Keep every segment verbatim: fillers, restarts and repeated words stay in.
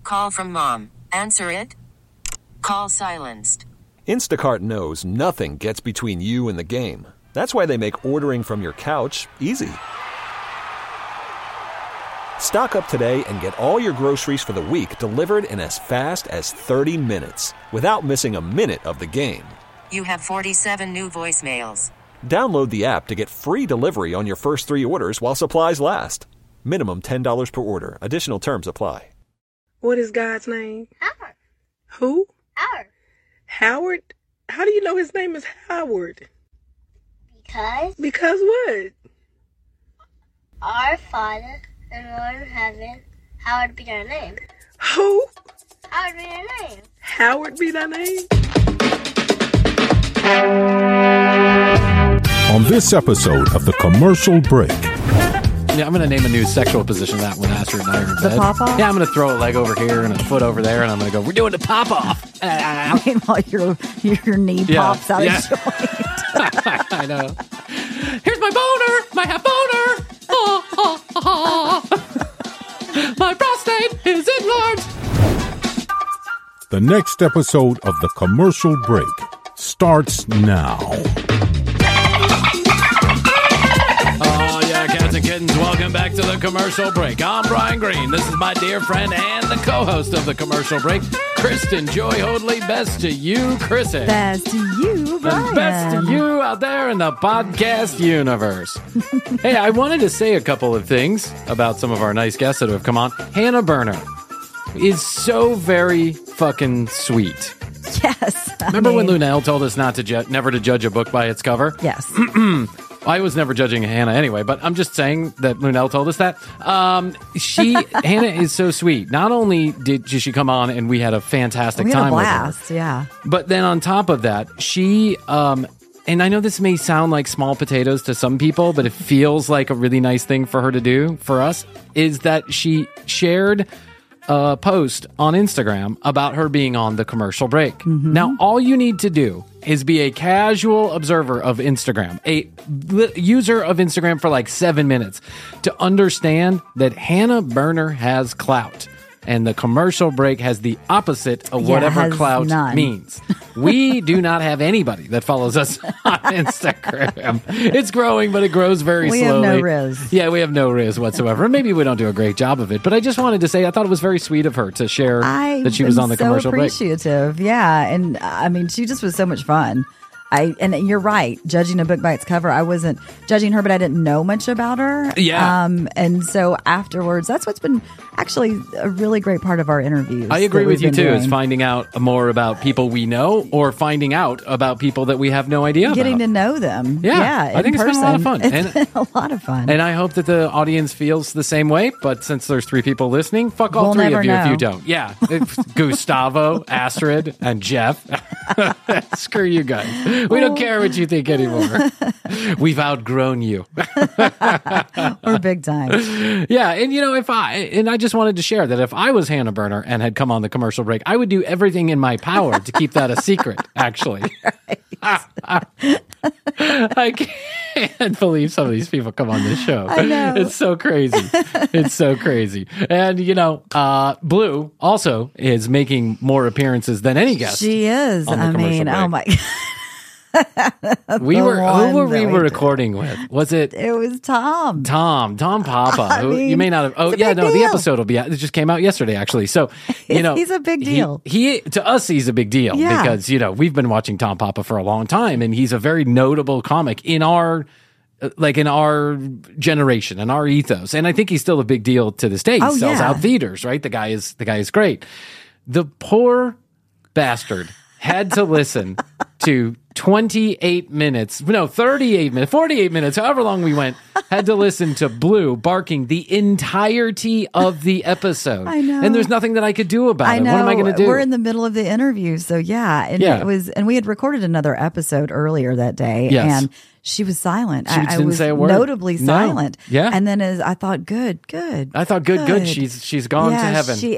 Call from mom. Answer it. Call silenced. Instacart knows nothing gets between you and the game. That's why they make ordering from your couch easy. Stock up today and get all your groceries for the week delivered in as fast as thirty minutes without missing a minute of the game. You have forty-seven new voicemails. Download the app to get free delivery on your first three orders while supplies last. Minimum ten dollars per order. Additional terms apply. What is God's name? Howard. Who? Howard. Howard? How do you know his name is Howard? Because Because what? our Father in Lord in heaven, Howard be thy name. Who? Howard be thy name. Howard be thy name? On this episode of The Commercial Break. Yeah, I'm going to name a new sexual position that when Astrid and I are in bed. The pop-off? Yeah, I'm going to throw a leg over here and a foot over there, and I'm going to go, we're doing the pop-off. Meanwhile, your, your knee Yeah, pops out yeah. of joint. I know. Here's my boner, my half boner. Oh, oh, oh. My prostate is enlarged. The next episode of The Commercial Break starts now. Oh, yeah, cats and kittens, welcome back to The Commercial Break. I'm Brian Green. This is my dear friend and the co-host of The Commercial Break, Kristen Joy Hoadley. Best to you, Kristen. Best to you, Brian. And best to you out there in the podcast universe. Hey, I wanted to say a couple of things about some of our nice guests that have come on. Hannah Berner is so very fucking sweet. Yes. I Remember when mean, Lunel told us not to ju- never to judge a book by its cover? Yes. I was never judging Hannah anyway, but I'm just saying that Lunel told us that. Um, she Hannah is so sweet. Not only did she come on and we had a fantastic we had time a with her, blast, yeah. but then on top of that, she um, and I know this may sound like small potatoes to some people, but it feels like a really nice thing for her to do for us, is that she shared a post on Instagram about her being on The Commercial Break. Mm-hmm. Now, all you need to do is be a casual observer of Instagram, a li- user of Instagram for like seven minutes to understand that Hannah Berner has clout. And The Commercial Break has the opposite of Yeah, whatever has clout none. means. We do not have anybody that follows us on Instagram. It's growing, but it grows very We have slowly. no riz. Yeah, we have no riz whatsoever. Maybe we don't do a great job of it, but I just wanted to say I thought it was very sweet of her to share I that she was on The so Commercial Break. appreciative. Yeah, and I mean, she just was so much fun. I and you're right. Judging a book by its cover, I wasn't judging her, but I didn't know much about her. Yeah. Um, and so afterwards, that's what's been actually a really great part of our interviews. I agree that with we've you been too. doing. Is finding out more about people we know, or finding out about people that we have no idea Getting about. to know them. Yeah, Yeah, I think in it's been a lot of person. fun. It's And- been a lot of fun. And I hope that the audience feels the same way. But since there's three people listening, fuck all We'll three never of you if know. you don't. Yeah, It's Gustavo, Astrid, and Jeff. Screw you guys. We don't care what you think anymore. We've outgrown you. We're big time. Yeah, and you know, if I and I just wanted to share that if I was Hannah Berner and had come on The Commercial Break, I would do everything in my power to keep that a secret. Actually, I can't believe some of these people come on this show. I know. It's so crazy. It's so crazy. And you know, uh, Blue also is making more appearances than any guest. She is. on The I Commercial mean, Break. oh my. we the were one who were we that we were did. recording with? Was it? It was Tom. Tom, Tom Papa, I who mean, you may not have. Oh, it's a yeah, big no, the deal. episode will be out. It just came out yesterday, actually. So, you know, He's a big he- deal. He, to us, he's a big deal Yeah. because you know we've been watching Tom Papa for a long time, and he's a very notable comic in our. uh, Like in our generation and our ethos, and I think he's still a big deal to this day. He Oh, sells yeah. out theaters, right? The guy is the guy is great. The poor bastard had to listen to twenty-eight minutes, no, thirty-eight minutes, forty-eight minutes, however long we went, had to listen to Blue barking the entirety of the episode. I know. And there's nothing that I could do about I it. know. What am I going to do? We're in the middle of the interview, so yeah, and Yeah. it was, and we had recorded another episode earlier that day, Yes. and she was silent. She I, I didn't was say a word. notably No. silent. Yeah. and then as I thought, good, good. I thought, good, good. She's she's gone yeah, to heaven. She,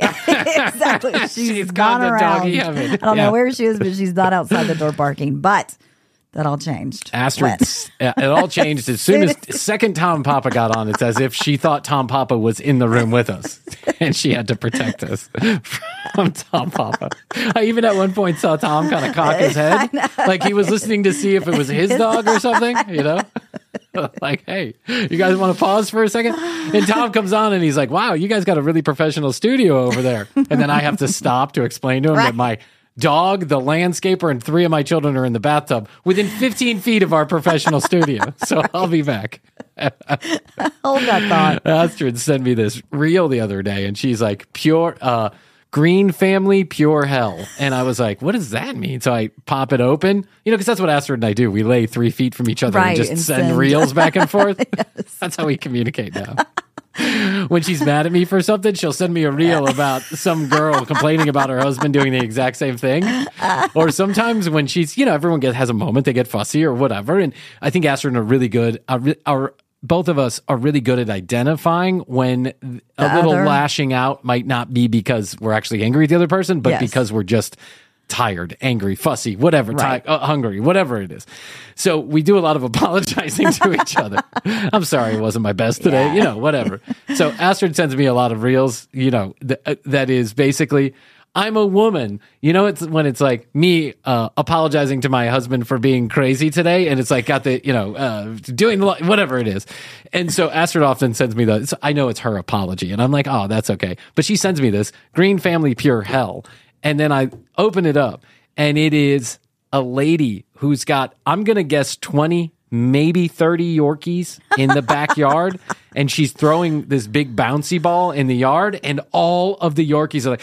exactly. she's She's gone gone to around. doggy heaven. I don't Yeah. know where she is, but she's not outside the door barking. But that all changed. Astrid, uh, it all changed as soon as second Tom Papa got on. It's as if she thought Tom Papa was in the room with us, and she had to protect us from Tom Papa. I even at one point saw Tom kind of cock his head, like he was listening to see if it was his dog or something, you know? Like, hey, you guys want to pause for a second? And Tom comes on and he's like, wow, you guys got a really professional studio over there. And then I have to stop to explain to him Right. that my dog, the landscaper, and three of my children are in the bathtub within fifteen feet of our professional studio. So I'll be back. Hold that thought. Astrid sent me this reel the other day, and she's like, pure, uh, green family, pure hell. And I was like, what does that mean? So I pop it open, you know, because that's what Astrid and I do. We lay three feet from each other Right, and just and send, send. reels back and forth. Yes. That's how we communicate now. When she's mad at me for something, she'll send me a reel about some girl complaining about her husband doing the exact same thing. Or sometimes when she's, you know, everyone get, has a moment, they get fussy or whatever. And I think Astrid are really good. Are, re- are both of us are really good at identifying when a The little other. lashing out might not be because we're actually angry at the other person, but Yes. because we're just tired, angry, fussy, whatever, Right. ti- uh, hungry, whatever it is. So we do a lot of apologizing to each other. I'm sorry it wasn't my best today, Yeah. you know, whatever. So Astrid sends me a lot of reels, you know, th- uh, that is basically, I'm a woman. You know, it's when it's like me uh, apologizing to my husband for being crazy today, and it's like got the, you know, uh, doing lo- whatever it is. And so Astrid often sends me the, I know it's her apology, and I'm like, oh, that's okay. But she sends me this, Green Family Pure Hell. And then I open it up, and it is a lady who's got, I'm going to guess, twenty, maybe thirty Yorkies in the backyard. And she's throwing this big bouncy ball in the yard, and all of the Yorkies are like,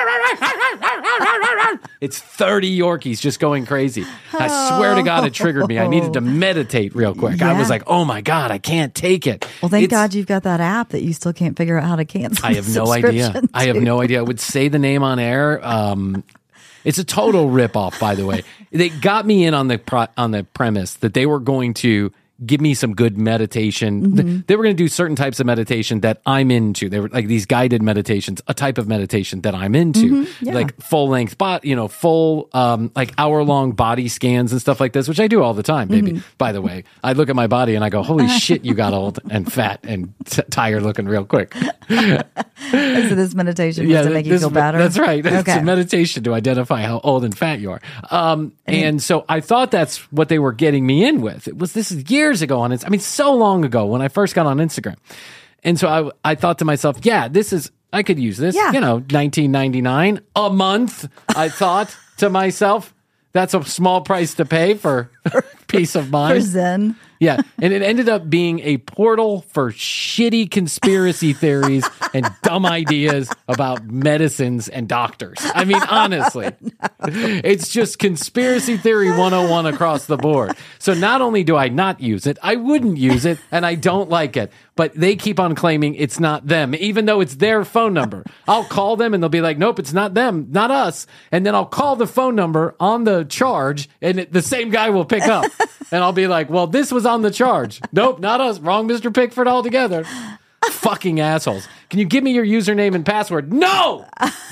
it's thirty Yorkies just going crazy. I swear to God, it triggered me. I needed to meditate real quick. I Yeah. was like, oh my God, I can't take it. Well, thank It's- God you've got that app that you still can't figure out how to cancel. I have the no idea. subscription I have to. no idea. I would say the name on air. Um, it's a total ripoff, by the way. They got me in on the pro- on the premise that they were going to give me some good meditation. Mm-hmm. Th- They were going to do certain types of meditation that I'm into. They were like these guided meditations, a type of meditation that I'm into, Mm-hmm. yeah. like full length, bot, you know, full um, like hour long body scans and stuff like this, which I do all the time, baby. Mm-hmm. By the way, I look at my body and I go, "Holy shit, you got old and fat and t- tired looking real quick." So this meditation was to make you this- feel better? That's right. It's Okay. a meditation to identify how old and fat you are. Um, and so I thought that's what they were getting me in with. It was this is years ago on it. I mean, so long ago when I first got on Instagram. And so I, I thought to myself, yeah, this is, I could use this, Yeah. you know, nineteen ninety-nine a month. I thought to myself, that's a small price to pay for peace of For mind. Zen. Yeah, and it ended up being a portal for shitty conspiracy theories and dumb ideas about medicines and doctors. I mean, honestly, it's just conspiracy theory one oh one across the board. So not only do I not use it, I wouldn't use it, and I don't like it. But they keep on claiming it's not them, even though it's their phone number. I'll call them and they'll be like, nope, it's not them, not us. And then I'll call the phone number on the charge and it, the same guy will pick up. And I'll be like, well, this was on the charge. Nope, not us. Wrong Mister Pickford altogether. Fucking assholes. Can you give me your username and password? No!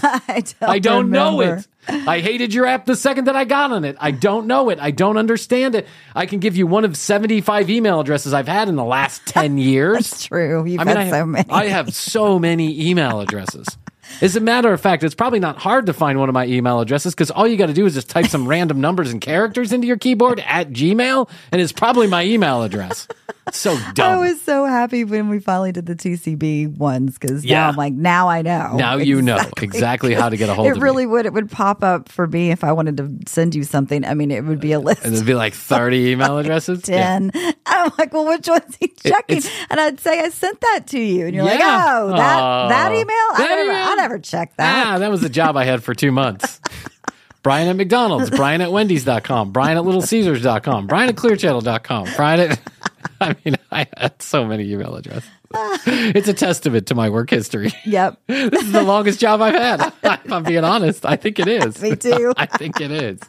I don't, I don't know remember. it. I hated your app the second that I got on it. I don't know it. I don't understand it. I can give you one of seventy-five email addresses I've had in the last ten years. It's true. You've I mean, had I, so many. I have so many email addresses. As a matter of fact, it's probably not hard to find one of my email addresses because all you got to do is just type some random numbers and characters into your keyboard at Gmail, and it's probably my email address. So dumb. I was so happy when we finally did the T C B ones because Yeah. now I'm like, now I know. Now you know exactly how to get a hold It of really me. would. It would pop up for me if I wanted to send you something. I mean, it would be a list. And it'd be like thirty email addresses. Yeah. ten. I'm like, well, which one's he checking? it's- and I'd say, I sent that to you. And you're like, Yeah. oh, that, Oh. that email? I That never, email? I never checked that. Ah, that was the job I had for two months. Brian at McDonald's, Brian at Wendy's dot com, Brian at Little Caesars dot com, Brian at Clear Channel dot com, Brian at, I mean, I had so many email addresses. It's a testament to my work history. Yep. This is the longest job I've had. If I'm being honest, I think it is. Me too. I think it is.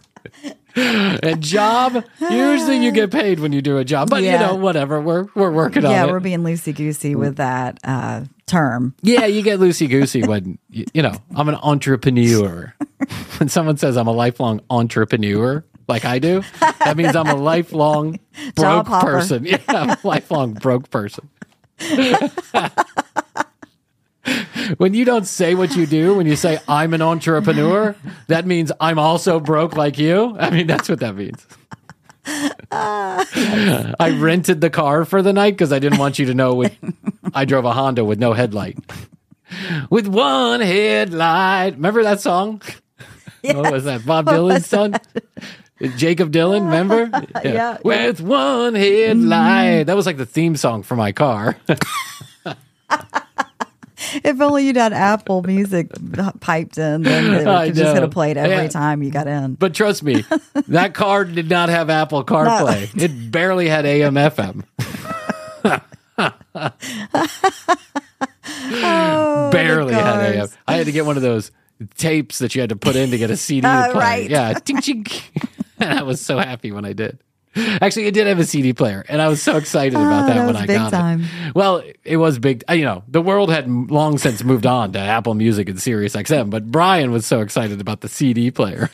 A job, usually you get paid when you do a job, but you Yeah. know, whatever. We're we're working Yeah, on it. we're being loosey goosey with that uh, term. Yeah, you get loosey goosey when you, you know I'm an entrepreneur. When someone says I'm a lifelong entrepreneur, like I do, that means I'm a lifelong broke Job hopper. person. Yeah, I'm a lifelong broke person. When you don't say what you do, when you say I'm an entrepreneur, that means I'm also broke like you. I mean, that's what that means. I rented the car for the night because I didn't want you to know what, I drove a Honda with no headlight. With one headlight. Remember that song? Yes. What was that? Bob Dylan's son? Jacob Dylan, remember? Yeah. yeah. With one headlight. That was like the theme song for my car. If only you'd had Apple Music piped in, then it was just going to play it every Yeah. time you got in. But trust me, that car did not have Apple CarPlay. No. It barely had A M F M. Oh, barely had A M. I had to get one of those tapes that you had to put in to get a C D uh, to play. Right. Yeah, ting, ting. And I was so happy when I did. Actually, it did have a C D player, and I was so excited about oh, that, that when was I big got time. it. Well, it was big. You know, the world had long since moved on to Apple Music and Sirius X M, but Brian was so excited about the C D player.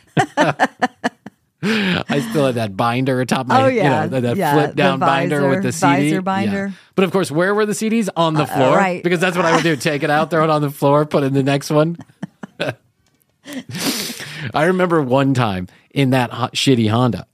I still had that binder atop my, oh, yeah. you know, that yeah. flip down the visor, binder with the C D. Visor binder. Yeah. But of course, where were the C Ds? On the floor. Uh, right. Because that's what I would do. Take it out, throw it on the floor, put in the next one. I remember one time in that hot, shitty Honda,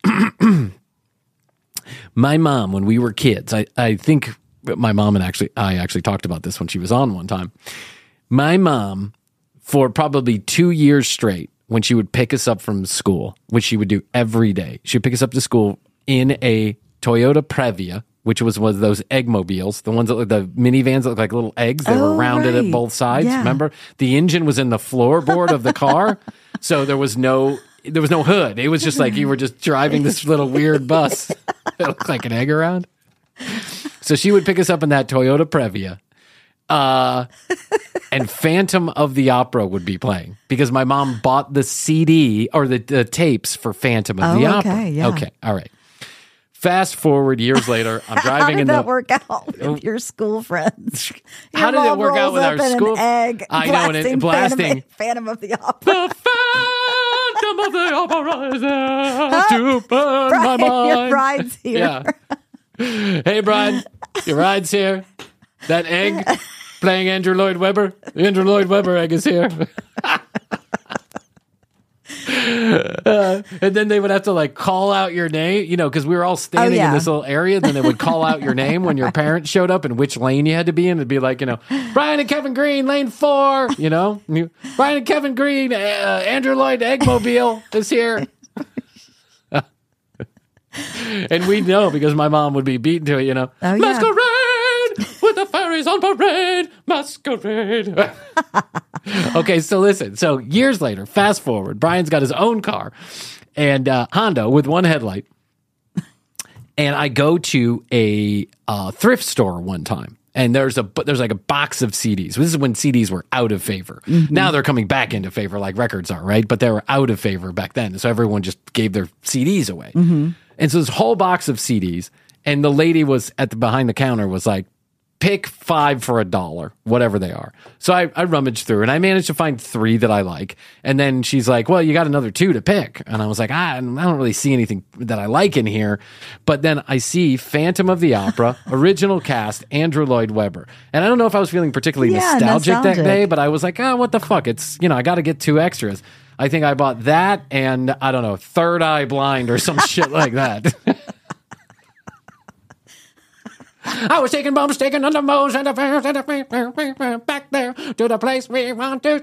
my mom, when we were kids, I, I think my mom and actually, I actually talked about this when she was on one time. My mom, for probably two years straight, when she would pick us up from school, which she would do every day, she would pick us up to school in a Toyota Previa, which was one of those eggmobiles, the ones that look, the minivans that look like little eggs. They oh, were rounded right. at both sides. Yeah. Remember, the engine was in the floorboard of the car, so there was no there was no hood. It was just like you were just driving this little weird bus that looked like an egg around. So she would pick us up in that Toyota Previa. Uh, and Phantom of the Opera would be playing because my mom bought the C D or the, the tapes for Phantom of oh, the okay, Opera. Yeah. Okay, all right. Fast forward years later, I'm driving How did in that the. work out with your school friends? Your How did it mom work out rolls with up our in school? An egg, I know, and it blasting. Phantom, Phantom of the Opera. The Phantom of the Opera is there to burn my Brian, mind. your bride's here. Yeah. Hey, Brian, your ride's here. That egg playing Andrew Lloyd Webber. The Andrew Lloyd Webber egg is here. Uh, and then they would have to like call out your name, you know, because we were all standing oh, yeah. in this little area. Then they would call out your name when your parents showed up and which lane you had to be in. It'd be like, you know, Brian and Kevin Green, lane four, you know, Brian and Kevin Green, uh, Andrew Lloyd Eggmobile is here. And we know because my mom would be beaten to it, you know. Oh, yeah. Masquerade with the fairies on parade. Masquerade. Okay, so listen. So years later, fast forward, Brian's got his own car and uh, Honda with one headlight. And I go to a uh, thrift store one time. And there's a there's like a box of C Ds. This is when C Ds were out of favor. Mm-hmm. Now they're coming back into favor like records are, right? But they were out of favor back then. So everyone just gave their C Ds away. Mm-hmm. And so this whole box of C Ds, and the lady was at the behind the counter was like, pick five for a dollar, whatever they are. So I, I rummaged through and I managed to find three that I like. And then she's like, well, you got another two to pick. And I was like, ah, I don't really see anything that I like in here. But then I see Phantom of the Opera, original cast, Andrew Lloyd Webber. And I don't know if I was feeling particularly yeah, nostalgic, nostalgic that day, but I was like, oh, what the fuck? It's, you know, I got to get two extras. I think I bought that and I don't know, Third Eye Blind or some shit like that. I was taking bumps, taking on the moles, and the back there to the place we want to.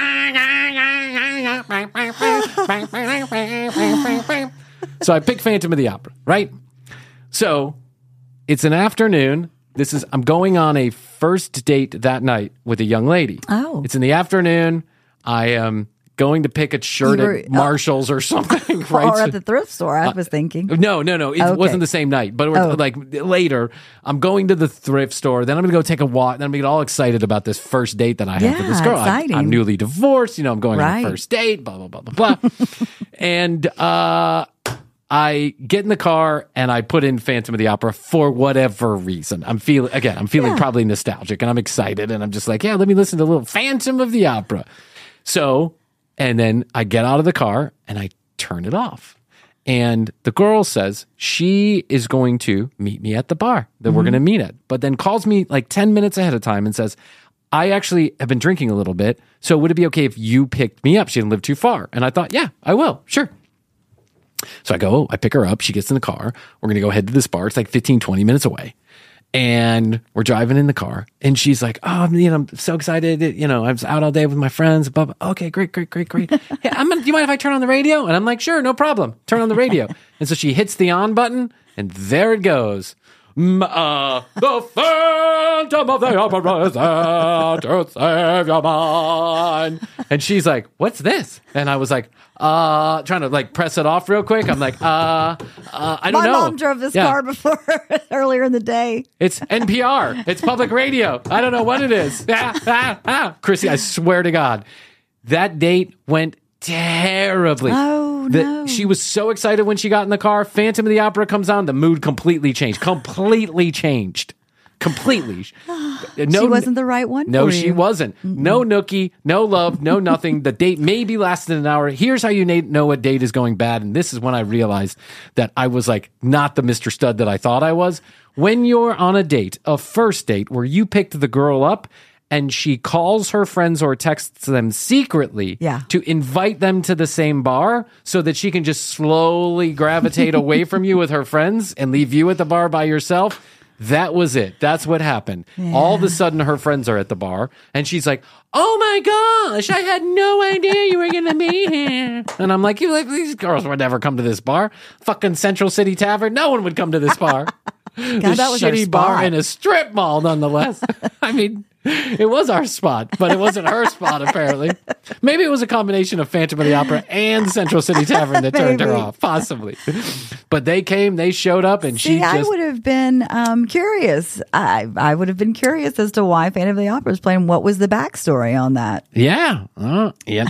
So I picked Phantom of the Opera, right? So it's an afternoon. This is I'm going on a first date that night with a young lady. Oh, it's in the afternoon. I am going to pick a shirt were, at Marshall's uh, or something, right? Or at the thrift store, I was thinking. No, no, no. It okay. wasn't the same night, but it was oh. like later. I'm going to the thrift store. Then I'm going to go take a walk. Then I'm going to get all excited about this first date that I yeah, have with this girl. Exciting. I, I'm newly divorced. You know, I'm going right. on a first date, blah, blah, blah, blah, blah. And uh, I get in the car and I put in Phantom of the Opera for whatever reason. I'm feeling, again, I'm feeling yeah. probably nostalgic and I'm excited. And I'm just like, yeah, let me listen to a little Phantom of the Opera. So... And then I get out of the car and I turn it off. And the girl says she is going to meet me at the bar that we're going to meet at, but then calls me like ten minutes ahead of time and says, I actually have been drinking a little bit, so would it be okay if you picked me up? She didn't live too far. And I thought, yeah, I will. Sure. So I go, I pick her up. She gets in the car. We're going to go head to this bar. It's like fifteen, twenty minutes away. And we're driving in the car, and she's like, "Oh, you know, I'm so excited. You know, I was out all day with my friends. Blah, blah. Okay, great, great, great, great. Hey, I'm gonna, do you mind if I turn on the radio?" And I'm like, "Sure, no problem. Turn on the radio." And so she hits the on button, and there it goes. M- uh, the Phantom of the Opera is there to save your mind. And she's like, "What's this?" And I was like, uh, trying to like press it off real quick. I'm like, uh, uh I don't My know. My mom drove this yeah. car before earlier in the day. It's N P R. It's public radio. I don't know what it is. Ah, ah, ah. Chrissy, I swear to God, that date went terribly. Oh, the, no. She was so excited when she got in the car. Phantom of the Opera comes on. The mood completely changed. Completely changed. Completely. No, she wasn't the right one No, for she you. wasn't. Mm-mm. No nookie, no love, no nothing. The date maybe lasted an hour. Here's how you know a date is going bad. And this is when I realized that I was like not the Mister Stud that I thought I was. When you're on a date, a first date where you picked the girl up and she calls her friends or texts them secretly yeah. to invite them to the same bar so that she can just slowly gravitate away from you with her friends and leave you at the bar by yourself. That was it. That's what happened. Yeah. All of a sudden, her friends are at the bar, and she's like, "Oh my gosh, I had no idea you were going to be here." And I'm like, "You like these girls would never come to this bar? Fucking Central City Tavern. No one would come to this bar." God, this that was our shitty bar spot. in a strip mall, nonetheless. I mean, it was our spot, but it wasn't her spot, apparently. Maybe it was a combination of Phantom of the Opera and Central City Tavern that turned her Maybe. off, possibly. But they came, they showed up, and See, she I just... would have been um, curious. I, I would have been curious as to why Phantom of the Opera is playing. What was the backstory on that? Yeah. Uh, yeah.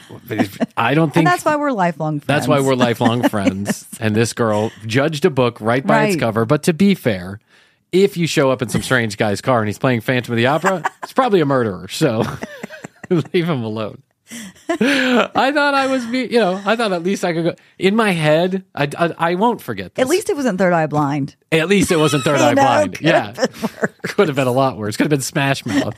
I don't think... And that's why we're lifelong friends. That's why we're lifelong friends. Yes. And this girl judged a book right by Right. its cover. But to be fair, if you show up in some strange guy's car and he's playing Phantom of the Opera, it's probably a murderer. So leave him alone. I thought I was, be, you know, I thought at least I could go in my head. I, I, I won't forget this. At least it wasn't Third Eye Blind. At least it wasn't Third Eye know, Blind. could Yeah, have been worse. could have been a lot worse. Could have been Smash Mouth.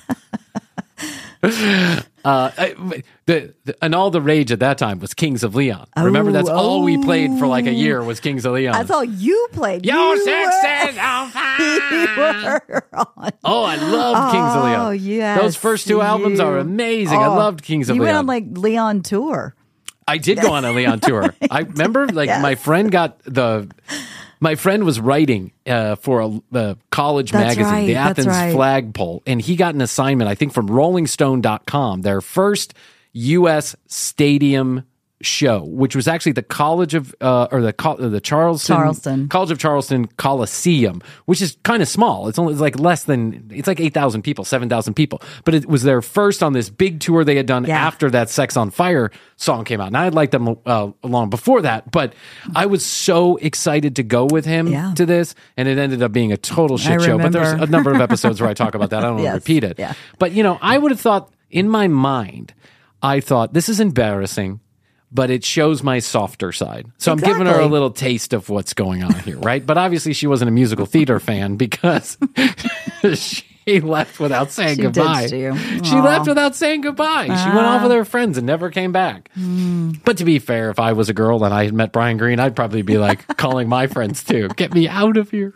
Uh, I- the, the and all the rage at that time was Kings of Leon. Remember, that's Oh, all we played for like a year was Kings of Leon. That's all you played. Your You sex were- is on fire. you were on. Oh, I loved Kings of Leon. Oh, yes. Those first two albums you- are amazing. I Oh, loved Kings of you Leon. went on like Leon tour. I did go on a Leon tour. I remember, like, Yes. my friend got the. My friend was writing uh, for a, a college That's magazine, right, the that's Athens right. Flagpole, and he got an assignment, I think, from Rolling Stone dot com, their first U S stadium show, which was actually the College of uh, or the Col- the Charleston Charleston. College of Charleston Coliseum, which is kind of small. It's only it's like less than it's like eight thousand people, seven thousand people, but it was their first on this big tour they had done Yeah. after that Sex on Fire song came out. And I had liked them uh, long before that, but I was so excited to go with him Yeah. to this, and it ended up being a total shit I show. But there's remember. a number of episodes where I talk about that. I don't want Yes. to repeat it. Yeah. But you know, I would have thought in my mind, I thought this is embarrassing, but it shows my softer side. So I'm giving her a Exactly. little taste of what's going on here, right? But obviously she wasn't a musical theater fan because she left without saying She goodbye. ditched you. She Aw. left without saying goodbye. She went off with her friends and never came back. Mm. But to be fair, if I was a girl and I had met Brian Green, I'd probably be like calling my friends too. Get me out of here.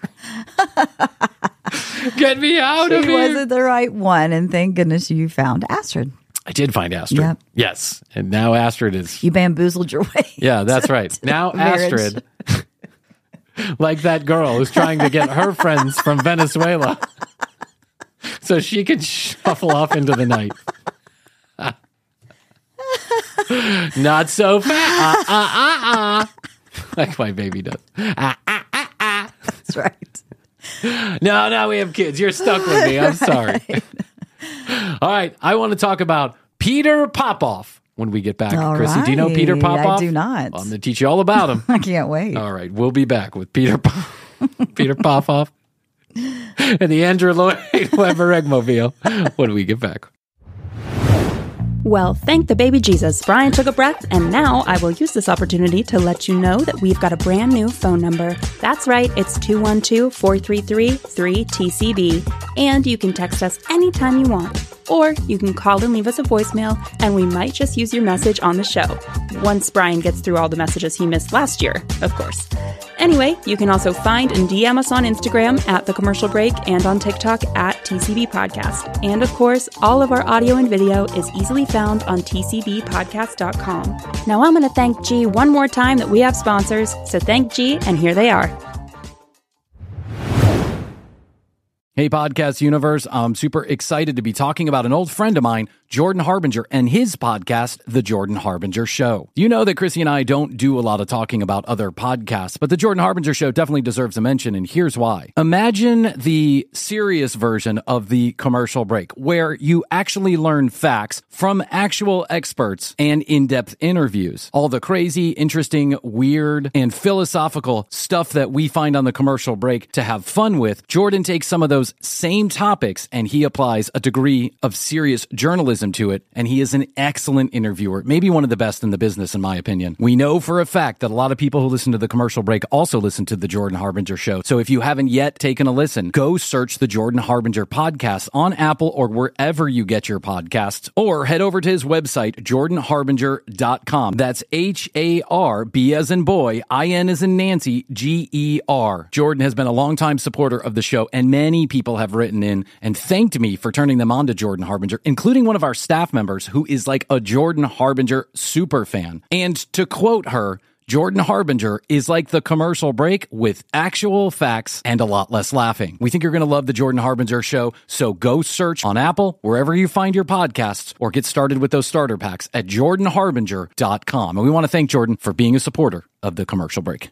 Get me out She of here. wasn't the right one, and thank goodness you found Astrid. I did find Astrid. Yep. Yes. And now Astrid is. You bamboozled your way. Yeah, that's right. Now marriage. Astrid, like that girl who's trying to get her friends from Venezuela so she can shuffle off into the night. Not so fast. Uh, uh, uh, uh. Like my baby does. Uh, uh, uh, uh. That's right. No, no, we have kids. You're stuck with me. I'm sorry. All right. I want to talk about Peter Popoff when we get back. All Chrissy, do you know right. Peter Popoff? I do not. Well, I'm going to teach you all about him. I can't wait. All right. We'll be back with Peter Pop- Peter Popoff and the Andrew Lloyd Webber Eggmobile when we get back. Well, thank the baby Jesus. Brian took a breath, and now I will use this opportunity to let you know that we've got a brand new phone number. That's right, it's two one two, four three three, three T C B. And you can text us anytime you want. Or you can call and leave us a voicemail, and we might just use your message on the show. Once Brian gets through all the messages he missed last year, of course. Anyway, you can also find and D M us on Instagram at The Commercial Break and on TikTok at T C B Podcast. And of course, all of our audio and video is easily found on T C B podcast dot com. Now I'm going to thank G one more time that we have sponsors, so thank G, and here they are. Hey, Podcast Universe. I'm super excited to be talking about an old friend of mine, Jordan Harbinger, and his podcast, The Jordan Harbinger Show. You know that Chrissy and I don't do a lot of talking about other podcasts, but The Jordan Harbinger Show definitely deserves a mention, and here's why. Imagine the serious version of The Commercial Break, where you actually learn facts from actual experts and in-depth interviews. All the crazy, interesting, weird, and philosophical stuff that we find on The Commercial Break to have fun with, Jordan takes some of those same topics and he applies a degree of serious journalism to it, and he is an excellent interviewer, maybe one of the best in the business in my opinion. We know for a fact that a lot of people who listen to The Commercial Break also listen to The Jordan Harbinger Show, so if you haven't yet taken a listen, go search The Jordan Harbinger Podcast on Apple or wherever you get your podcasts, or head over to his website, jordan harbinger dot com. That's H A R B as in boy, I N as in Nancy, G E R. Jordan has been a longtime supporter of the show, and many people have written in and thanked me for turning them on to Jordan Harbinger, including one of our staff members who is like a Jordan Harbinger super fan. And to quote her, Jordan Harbinger is like The Commercial Break with actual facts and a lot less laughing. We think you're going to love The Jordan Harbinger Show, so go search on Apple, wherever you find your podcasts, or get started with those starter packs at jordan harbinger dot com. And we want to thank Jordan for being a supporter of The Commercial Break.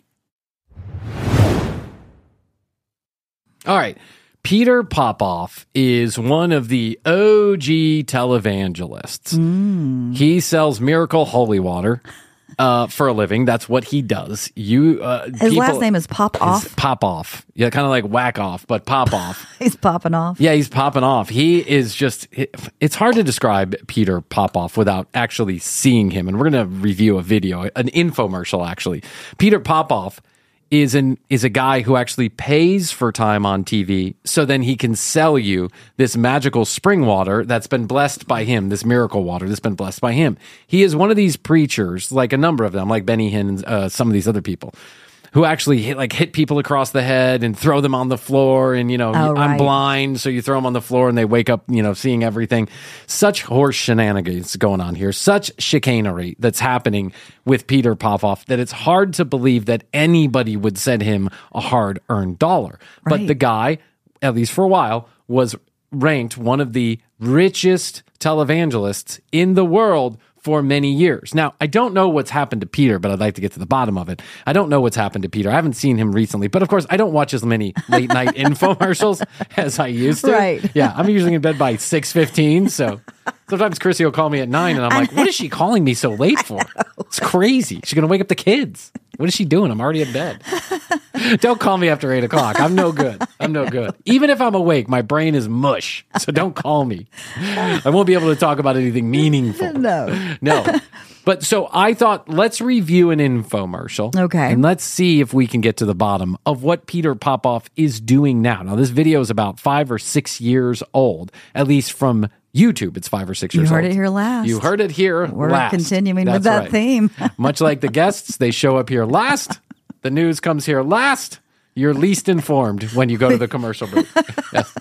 All right. Peter Popoff is one of the O G televangelists. Mm. He sells Miracle Holy Water uh, for a living. That's what he does. You, uh, His people, last name is Popoff. Popoff. Yeah, kind of like whack off, but Popoff. He's popping off. Yeah, he's popping off. He is just, it's hard to describe Peter Popoff without actually seeing him. And we're going to review a video, an infomercial actually. Peter Popoff is an is a guy who actually pays for time on T V so then he can sell you this magical spring water that's been blessed by him, this miracle water that's been blessed by him. He is one of these preachers, like a number of them, like Benny Hinn and uh, some of these other people, who actually hit, like hit people across the head and throw them on the floor. And, you know, oh, right. I'm blind, so you throw them on the floor and they wake up, you know, seeing everything. Such horse shenanigans going on here. Such chicanery that's happening with Peter Popoff that it's hard to believe that anybody would send him a hard-earned dollar. Right. But the guy, at least for a while, was ranked one of the richest televangelists in the world for many years. Now, I don't know what's happened to Peter, but I'd like to get to the bottom of it. I don't know what's happened to Peter. I haven't seen him recently, but of course, I don't watch as many late night infomercials as I used to. Right. Yeah, I'm usually in bed by six fifteen, so sometimes Chrissy will call me at nine, and I'm like, what is she calling me so late for? It's crazy. She's going to wake up the kids. What is she doing? I'm already in bed. Don't call me after eight o'clock. I'm no good. I'm no good. Even if I'm awake, my brain is mush, so don't call me. I won't be able to talk about anything meaningful. No. No. But so I thought, let's review an infomercial. Okay. And let's see if we can get to the bottom of what Peter Popoff is doing now. Now, this video is about five or six years old, at least from YouTube. It's five or six You years old. heard it here last. You heard it here We're last. continuing That's with that right. theme. Much like the guests, they show up here last. The news comes here last. You're least informed when you go to the commercial break. Yes.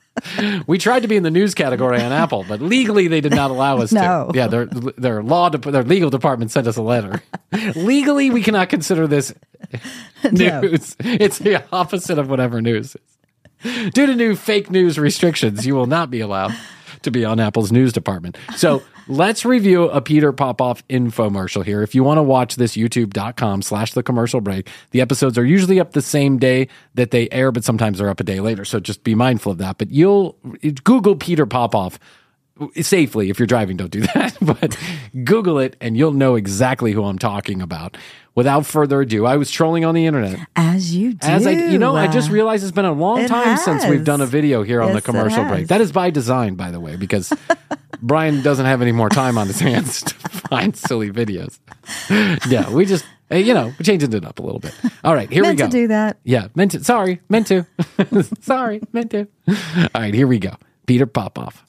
We tried to be in the news category on Apple, but legally they did not allow us No. to. Yeah, their their law de- their legal department sent us a letter. Legally, we cannot consider this No. news. It's the opposite of whatever news is. Due to new fake news restrictions, you will not be allowed to be on Apple's news department. So let's review a Peter Popoff infomercial here. If you want to watch this, youtube.com slash the commercial break. The episodes are usually up the same day that they air, but sometimes they're up a day later. So just be mindful of that. But you'll Google Peter Popoff safely. If you're driving, don't do that. But Google it and you'll know exactly who I'm talking about. Without further ado, I was trolling on the internet. As you do. As I, you know, I just realized it's been a long It time since has. we've done a video here on Yes, the commercial it break. has. That is by design, by the way, because Brian doesn't have any more time on his hands to find silly videos. Yeah, we just, you know, we're changing it up a little bit. All right, here meant we go. to do that. Yeah, meant to. Sorry, meant to. Sorry, meant to. All right, here we go. Peter Popoff.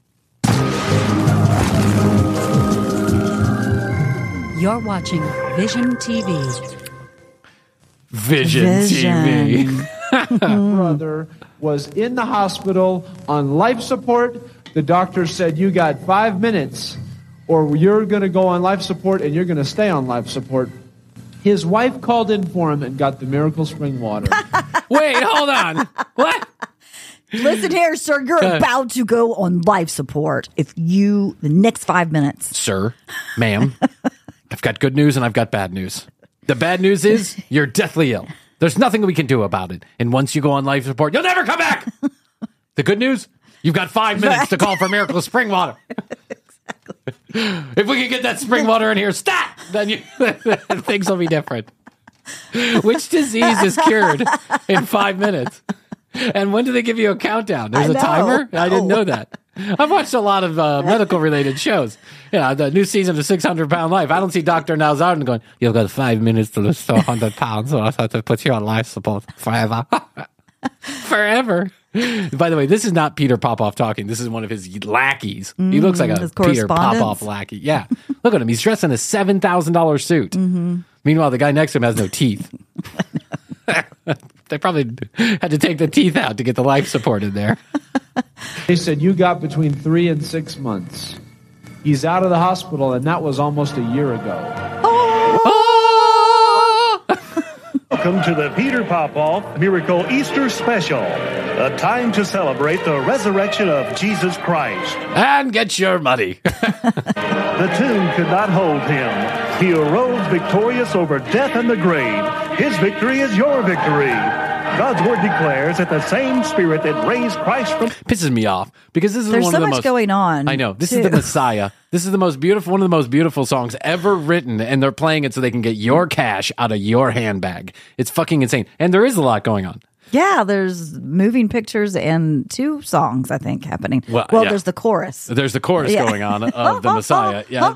You're watching Vision T V. Vision, Vision. T V. brother was in the hospital on life support. The doctor said, you got five minutes or you're going to go on life support and you're going to stay on life support. His wife called in for him and got the Miracle Spring water. Wait, hold on. What? Listen here, sir. You're Uh, about to go on life support if you, the next five minutes. Sir, ma'am, I've got good news and I've got bad news. The bad news is you're deathly ill. There's nothing we can do about it. And once you go on life support, you'll never come back. The good news, you've got five minutes to call for Miracle Spring water. Exactly. If we can get that spring water in here, stat, then you, things will be different. Which disease is cured in five minutes? And when do they give you a countdown? There's I a know. timer? I didn't Oh. know that. I've watched a lot of uh, medical-related shows. You know, the new season of six hundred pound Life. I don't see Doctor Nalzardan going, you've got five minutes to lose one hundred pounds, so I have to put you on life support forever. Forever. By the way, this is not Peter Popoff talking. This is one of his lackeys. Mm, he looks like a his Peter correspondence? Popoff lackey. Yeah. Look at him. He's dressed in a seven thousand dollars suit. Mm-hmm. Meanwhile, the guy next to him has no teeth. They probably had to take the teeth out to get the life support in there. They said, you got between three and six months. He's out of the hospital, and that was almost a year ago. Welcome to the Peter Popoff Miracle Easter Special, a time to celebrate the resurrection of Jesus Christ. And get your money. The tomb could not hold him. He arose victorious over death and the grave. His victory is your victory. God's word declares that the same spirit that raised Christ from... Pisses me off because this is There's one so of the much most going on. I know. This too. is the Messiah. This is the most beautiful, one of the most beautiful songs ever written, and they're playing it so they can get your cash out of your handbag. It's fucking insane. And there is a lot going on. Yeah, there's moving pictures and two songs, I think, happening. Well, Well, yeah. there's the chorus. There's the chorus Yeah. going on of the Messiah. Yeah.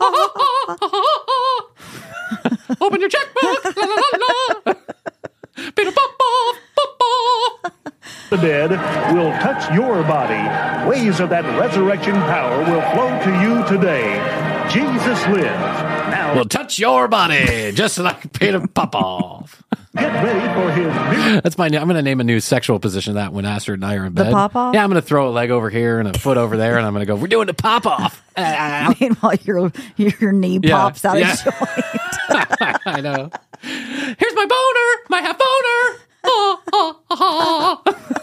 Open your checkbook. La, la, la, la. Peter Popoff, Popoff. The dead will touch your body. Waves of that resurrection power will flow to you today. Jesus lives. Now Will touch your body just like Peter Popoff. get ready for his miracle. That's my. I'm going to name a new sexual position that when Astrid and I are in bed. Popoff? Yeah, I'm going to throw a leg over here and a foot over there, and I'm going to go. We're doing the Popoff. Meanwhile, your your knee Yeah, pops out yeah. of joint. I know. Here's my boner, my half boner. Oh, oh, oh, oh.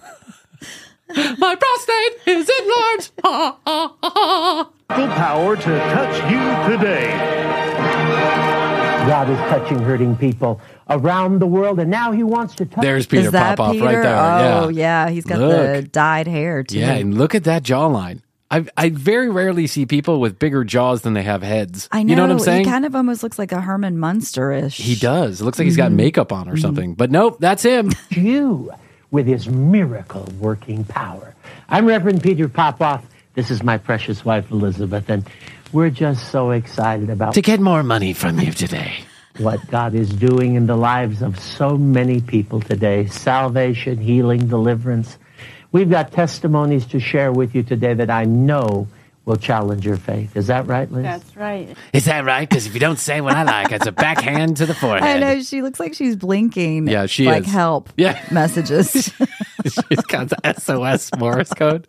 My prostate is enlarged. Oh, oh, oh. Power to touch you today. God is touching hurting people around the world, and now he wants to touch. There's Peter Is that Popoff Peter? right there. Oh, yeah. yeah. He's got the Look. dyed hair, too. Yeah, and look at that jawline. I I very rarely see people with bigger jaws than they have heads. I know. You know what I'm saying? He kind of almost looks like a Herman Munster-ish. He does. It looks like he's got makeup on or something. But nope, that's him. you with his miracle working power. I'm Reverend Peter Popoff. This is my precious wife, Elizabeth, and we're just so excited about To get more money from you today. what God is doing in the lives of so many people today. Salvation, healing, deliverance. We've got testimonies to share with you today that I know will challenge your faith. Is that right, Liz? That's right. Is that right? Because if you don't say what I like, it's a backhand to the forehead. I know. She looks like she's blinking. Yeah, she like is. help Yeah. messages. She's got the S O S Morse code.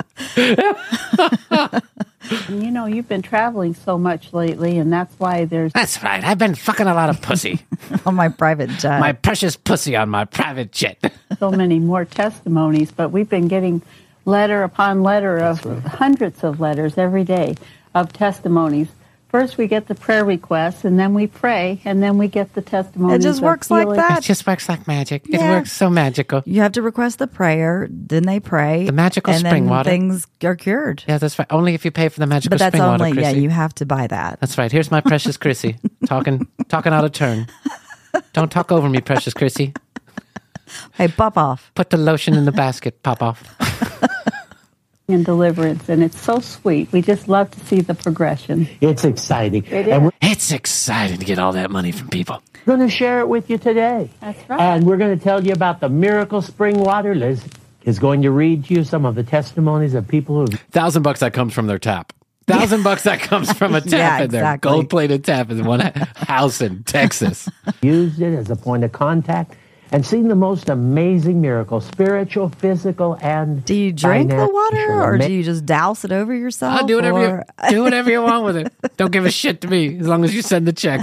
And you know, you've been traveling so much lately, and that's why there's That's right. I've been fucking a lot of pussy. on my private jet. My precious pussy on my private jet. so many more testimonies. But we've been getting letter upon letter of hundreds of letters every day of testimonies. First, we get the prayer requests, and then we pray, and then we get the testimonies. It just of works like healing. that. It just works like magic. It Yeah. works so magical. You have to request the prayer, then they pray. The magical and spring then water. things are cured. Yeah, that's right. Only if you pay for the magical But that's spring only, water, yeah, Chrissy. you have to buy that. That's right. Here's my precious Chrissy. Talking talking out of turn. Don't talk over me, precious Chrissy. Hey, pop off. Put the lotion in the basket, pop off. and deliverance, and it's so sweet. We just love to see the progression. It's exciting. It And is. we're It's exciting to get all that money from people. going to share it with you today. That's right. And we're going to tell you about the miracle spring water. Liz is going to read you some of the testimonies of people who Thousand bucks that comes from their tap. Thousand bucks that comes from a tap Yeah, in there. exactly. Gold plated tap in one house in Texas. used it as a point of contact and seen the most amazing miracles, spiritual, physical, and Do you drink the financial. water, or do you just douse it over yourself? I'll do whatever or- you do whatever you want with it. Don't give a shit to me as long as you send the check.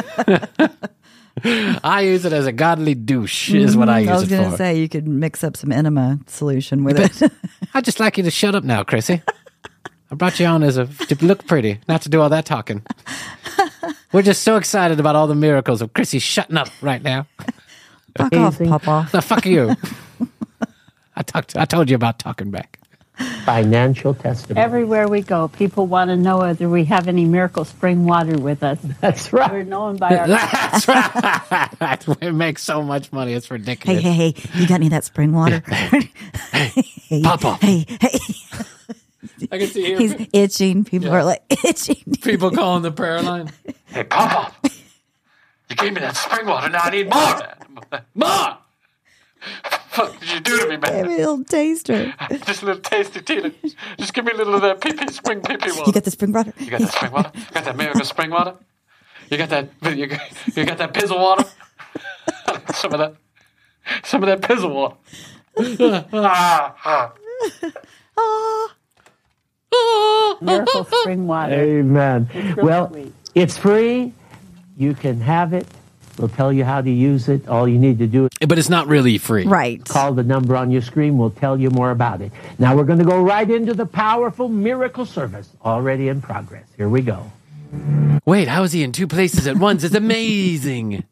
I use it as a godly douche is what I use I was it going to for. say you could mix up some enema solution with it. I'd just like you to shut up now, Chrissy. I brought you on as a to look pretty, not to do all that talking. We're just so excited about all the miracles of Chrissy shutting up right now. Fuck off, Papa. No, fuck you. I talked. I told you about talking back. Financial testimony. Everywhere we go, people want to know whether we have any miracle spring water with us. That's right. We're known by our... That's right. We make so much money. It's Hey, ridiculous. hey, hey, you got any of that spring water? hey, Papa. Hey, hey. I can see here. He's itching. People Yeah. are like itching. People calling the prayer line. Hey, Papa, you gave me that spring water. Now I need more. More. What did you do to me, man? Give me a little taster. Just a little tasty tea. Just give me a little of that pee-pee, spring pee-pee water. You got the spring water? You got that spring water? You got that miracle spring water? You got that, you got, you got that pizzle water? Some of that, some of that pizzle water. ah, ah. Oh. Miracle spring water. Amen. It's really Well, sweet. it's free. You can have it. We'll tell you how to use it. All you need to do is But it's not really free. Right. call the number on your screen. We'll tell you more about it. Now we're going to go right into the powerful miracle service already in progress. Here we go. Wait, how is he in two places at once? It's amazing.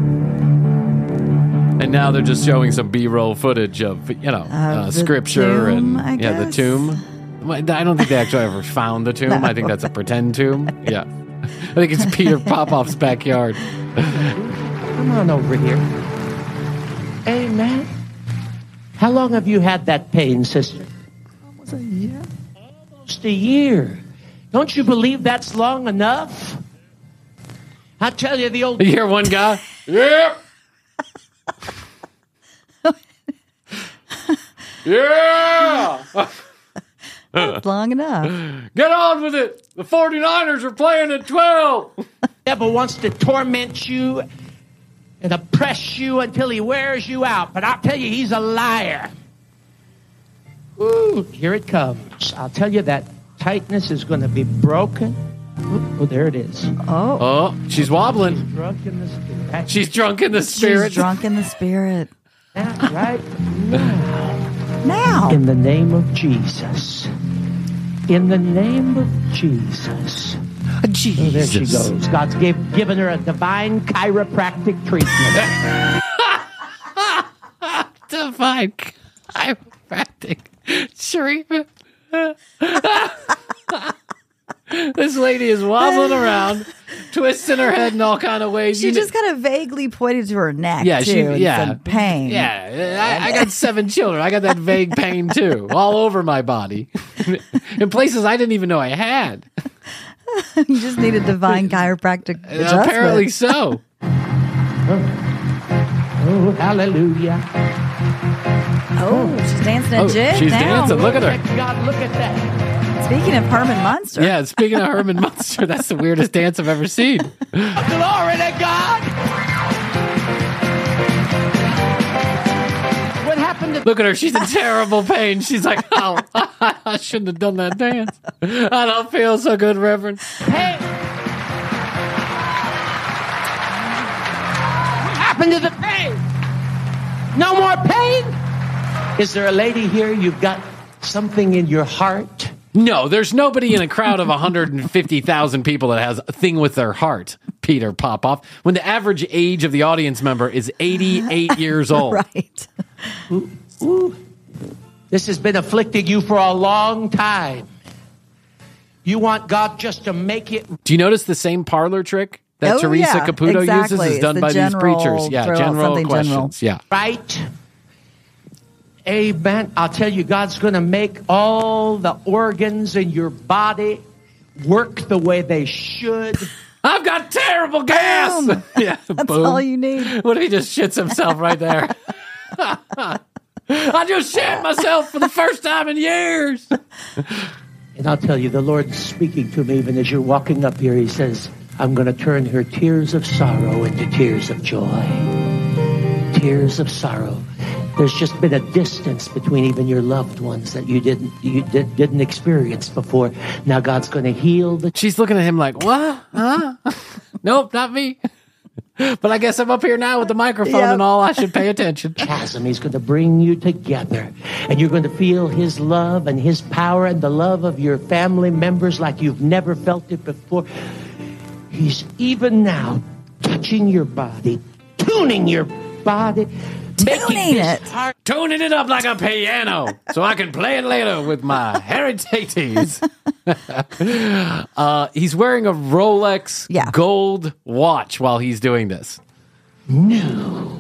And now they're just showing some B-roll footage of, you know, uh, the scripture tomb, and I yeah, the guess. tomb. Well, I don't think they actually ever found the tomb. No. I think that's a pretend tomb. Yeah. I think it's Peter Popoff's backyard. Come on over here. Amen. How long have you had that pain, sister? Almost a year. Almost a year. Don't you believe that's long enough? I tell you, the old... You hear one guy? Yep. Yeah. That's long enough. Get on with it. The 49ers are playing at twelve. devil wants to torment you and oppress you until he wears you out. But I'll tell you, he's a liar. Ooh, here it comes. I'll tell you that tightness is going to be broken. Ooh, oh, there it is. Oh. Oh, she's wobbling. Drunk in the spirit. She's drunk in the spirit. She's drunk in the spirit. That's right. Now. Now. In the name of Jesus. In the name of Jesus. Jesus. Oh, there she goes. God's gave, given her a divine chiropractic treatment. Divine chiropractic treatment. This lady is wobbling around, twisting her head in all kind of ways. She You just kind of vaguely pointed to her neck, Yeah, too, she- and yeah. said pain. Yeah, I, I got seven children. I got that vague pain too, all over my body, in places I didn't even know I had. You just need a divine chiropractic adjustment. Apparently so. Oh, hallelujah. Oh, she's dancing a Oh, jig she's now. dancing. Look at her. God, look at that. Speaking of Herman Munster. Yeah, speaking of Herman Munster, that's the weirdest dance I've ever seen. Glory to God. What happened to... Look at her. She's in terrible pain. She's like, oh, I shouldn't have done that dance. I don't feel so good, Reverend. Hey! What happened to the pain? No more pain? Is there a lady here? You've got something in your heart? No, there's nobody in a crowd of one hundred fifty thousand people that has a thing with their heart, Peter Popoff, when the average age of the audience member is eighty-eight years old. Right. Ooh, ooh. This has been afflicting you for a long time. You want God just to make it... Do you notice the same parlor trick that Oh, Teresa yeah, Caputo exactly. uses is It's done the by general, these preachers? Yeah, throw out general something questions. general. Yeah. right. Amen. I'll tell you, God's going to make all the organs in your body work the way they should. I've got terrible gas. Boom. Yeah, That's boom. all you need. What if he just shits himself right there? I just shat myself for the first time in years. And I'll tell you, the Lord's speaking to me even as you're walking up here. He says, I'm going to turn her tears of sorrow into tears of joy. Tears of sorrow. There's just been a distance between even your loved ones that you didn't you did, didn't experience before. Now God's going to heal the... She's looking at him like, what? Huh? Nope, not me. But I guess I'm up here now with the microphone Yep. and all. I should pay attention. chasm. He's going to bring you together, and you're going to feel his love and his power and the love of your family members like you've never felt it before. He's even now touching your body, tuning your body, Tuning it. Heart- Tuning it up like a piano so I can play it later with my hairy taties. uh, he's wearing a Rolex Yeah. gold watch while he's doing this. No.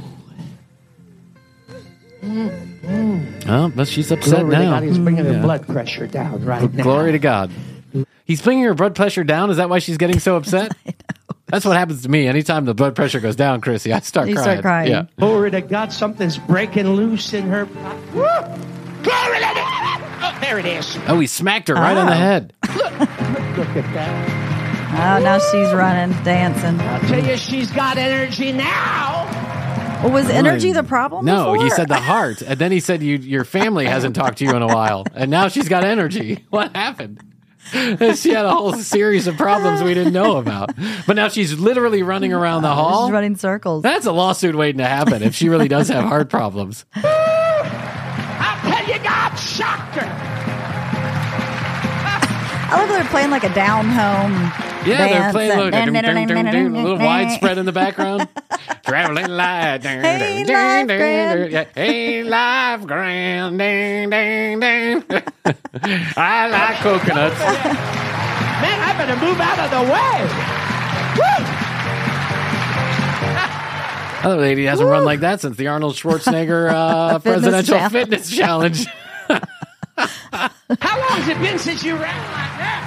Oh, but she's upset Glory to now. God, he's bringing Yeah. her blood pressure down right now. Glory to God. He's bringing her blood pressure down? Is that why she's getting so upset? That's what happens to me. Anytime the blood pressure goes down, Chrissy, I start You crying. start crying. Yeah. Glory to God, something's breaking loose in her. Woo! Glory to God! Oh, there it is. Oh, he smacked her right on the Oh. head. Look at that. Oh, now she's running, dancing. I'll tell you, she's got energy now. Well, was energy the problem? No, before? he said the heart. And then he said you, your family hasn't talked to you in a while. And now she's got energy. What happened? She had a whole series of problems we didn't know about. But now she's literally running around the hall. She's running circles. That's a lawsuit waiting to happen if she really does have heart problems. I'll tell you, God shocked her. I love that they're playing like a down home. Yeah, they're dance playing and- look, dun, dun, dun, dun, dun, a little widespread in the background. Traveling light. Dun, Hey, dun, life dun, grand. dun, yeah. Hey, life grand. Ding, ding, ding. I like coconuts. Man, I better move out of the way. Woo! Other lady hasn't run like that since the Arnold Schwarzenegger uh, Fitness presidential challenge. fitness challenge. How long has it been since you ran like that?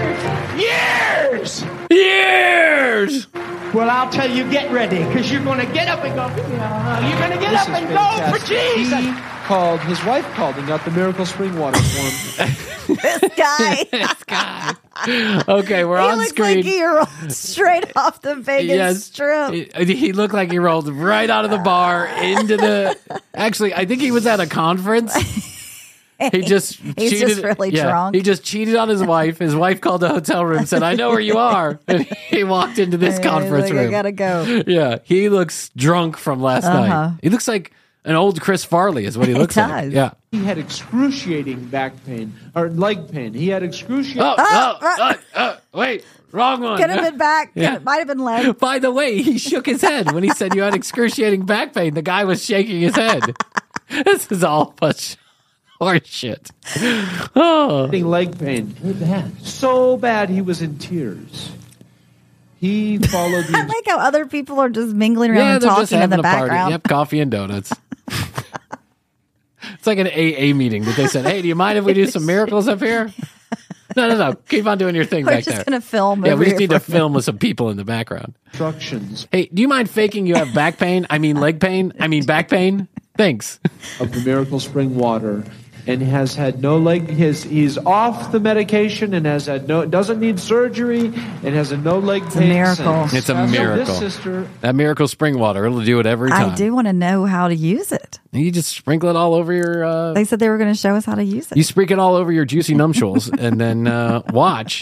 Years! Years! Well, I'll tell you, get ready, because you're going to get up and go. You're going to get This up is and go fantastic. for Jesus. He called, his wife called and got the miracle spring water for him. This guy. This guy. Okay, we're He on looks screen. like he rolled straight off the Vegas Yes. Strip. He, he looked like he rolled right out of the bar into the. Actually, I think he was at a conference. He just He's cheated. just really yeah, drunk. He just cheated on his wife. His wife called the hotel room, said, "I know where you are," and he walked into this He's conference like, room. I gotta go. Yeah, he looks drunk from last Uh-huh. night. He looks like an old Chris Farley, is what he He looks like. does. Yeah. He had excruciating back pain, or leg pain. He had excruciating... Oh, Ah, oh, oh, oh, wait, wrong one. Could have been back. Yeah. It might have been leg. By the way, he shook his head when he said you had excruciating back pain. The guy was shaking his head. This is all much horse shit. Oh. leg pain. So bad he was in tears. He followed I the... like how other people are just mingling around Yeah, and they're just talking in having the a party. background. Yep, coffee and donuts. It's like an A A meeting that they said, "Hey, do you mind if we do some miracles up here?" No, no, no. Keep on doing your thing We're back just there. gonna film Yeah, over we just here need for to a film with some people in the background. instructions Hey, do you mind faking you have back pain? I mean leg pain? I mean back pain? Thanks. of the miracle spring water, and has had no leg. His he's off the medication and has had no doesn't need surgery and has a no leg It's a pain. miracle. since. It's a So miracle. This sister, That miracle spring water, it'll do it every time. I do want to know how to use it. You just sprinkle it all over your uh They said they were going to show us how to use it. you sprinkle it all over your juicy numbskulls and then uh watch.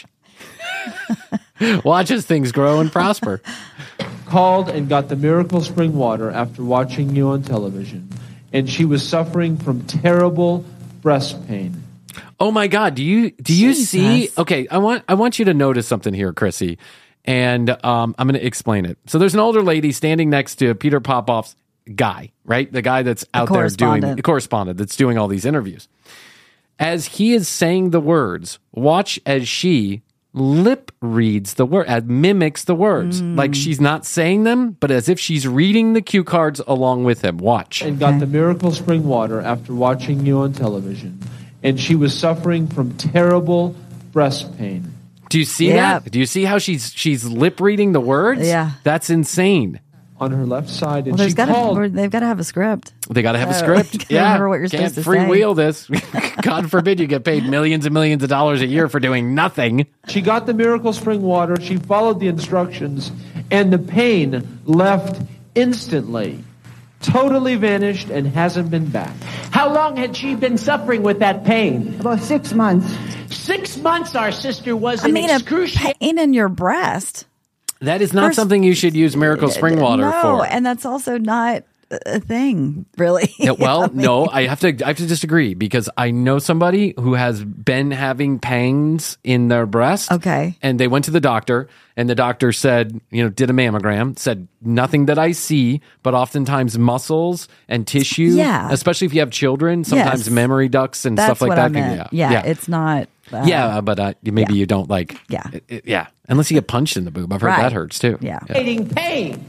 Watch as things grow and prosper. called and got the miracle spring water after watching you on television, and she was suffering from terrible breast pain. Oh my God! Do you do you Jesus. see? Okay, I want I want you to notice something here, Chrissy, and um, I'm going to explain it. So there's an older lady standing next to Peter Popoff's guy, right? The guy that's out there doing correspondent. the correspondent that's doing all these interviews. As he is saying the words, watch as she lip reads the word, uh, mimics the words. Mm. Like she's not saying them, but as if she's reading the cue cards along with him. Watch. And got the miracle spring water after watching you on television. And she was suffering from terrible breast pain. Do you see Yeah. that? Do you see how she's she's lip reading the words? Yeah. That's insane. On her left side, and Well, there's she gotta, called. or they've got to have a script. They got to have a Oh, script. you gotta Yeah, remember what you're can't supposed to say. freewheel this. God forbid you get paid millions and millions of dollars a year for doing nothing. She got the miracle spring water. She followed the instructions, and the pain left instantly. Totally vanished and hasn't been back. How long had she been suffering with that pain? About six months. Six months our sister was I in mean, a excruciating... pain in your breast. That is not First- something you should use miracle spring water no, for. and that's also not a thing, really. Yeah, well, I mean- no, I have to I have to disagree because I know somebody who has been having pangs in their breast. Okay. And they went to the doctor, and the doctor said, you know, did a mammogram, said nothing that I see, but oftentimes muscles and tissue, Yeah. especially if you have children, sometimes Yes. memory ducts and That's stuff like what that. I can- meant. yeah, Yeah, it's not. Uh, yeah, but uh, maybe you don't like. Yeah. it- it- yeah. Unless you get punched in the boob, I've heard Right. that hurts too. Yeah. pain.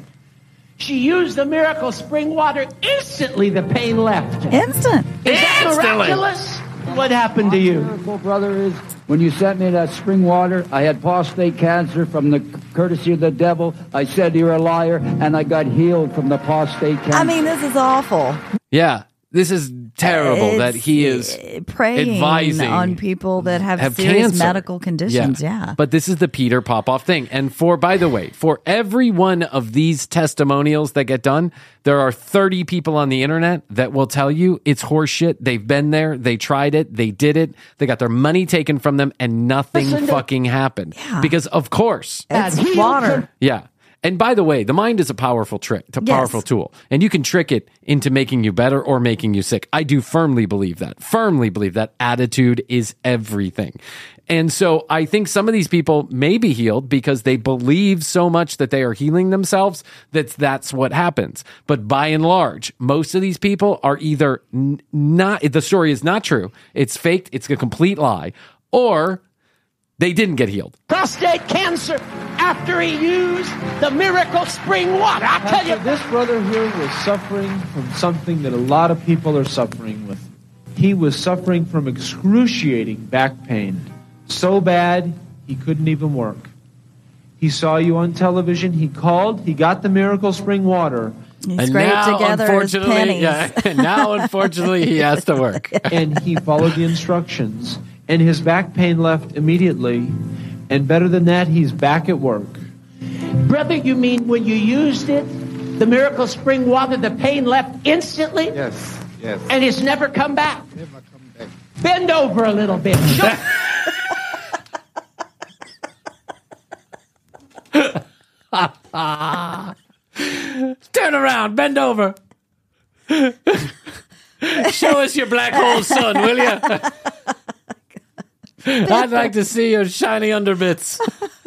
She used the miracle spring water. Instantly the pain left. Instant. Is that miraculous? What happened to you? Miracle, brother, is when you sent me that spring water, I had prostate cancer from the courtesy of the devil. I said you're a liar, and I got healed from the prostate cancer. I mean, this is awful. Yeah. This is terrible that It's, he is uh, preying advising on people that have, have serious cancer. medical conditions. Yeah. But this is the Peter Popoff thing. And for, by the way, for every one of these testimonials that get done, there are thirty people on the internet that will tell you it's horseshit. They've been there. They tried it. They did it. They got their money taken from them and nothing Listen to- fucking happened. Yeah. Because of course. It's water. Yeah. And by the way, the mind is a powerful trick, a Yes. powerful tool, and you can trick it into making you better or making you sick. I do firmly believe that. Firmly believe that attitude is everything. And so I think some of these people may be healed because they believe so much that they are healing themselves that that's what happens. But by and large, most of these people are either n- not, the story is not true, it's faked, it's a complete lie, or they didn't get healed. Prostate cancer after he used the miracle spring water. I tell After you, this brother here was suffering from something that a lot of people are suffering with. He was suffering from excruciating back pain. So bad, he couldn't even work. He saw you on television. He called. He got the miracle spring water. He And scraped now, together his unfortunately, pennies. yeah, now unfortunately he has to work. And he followed the instructions. And his back pain left immediately. And better than that, he's back at work. brother, you mean when you used it, the miracle spring water, the pain left instantly? Yes, yes. And it's never come back? Never come back. Bend over a little bit. Show- Turn around, bend over. Show us your black hole, son, will you? I'd like to see your shiny underbits.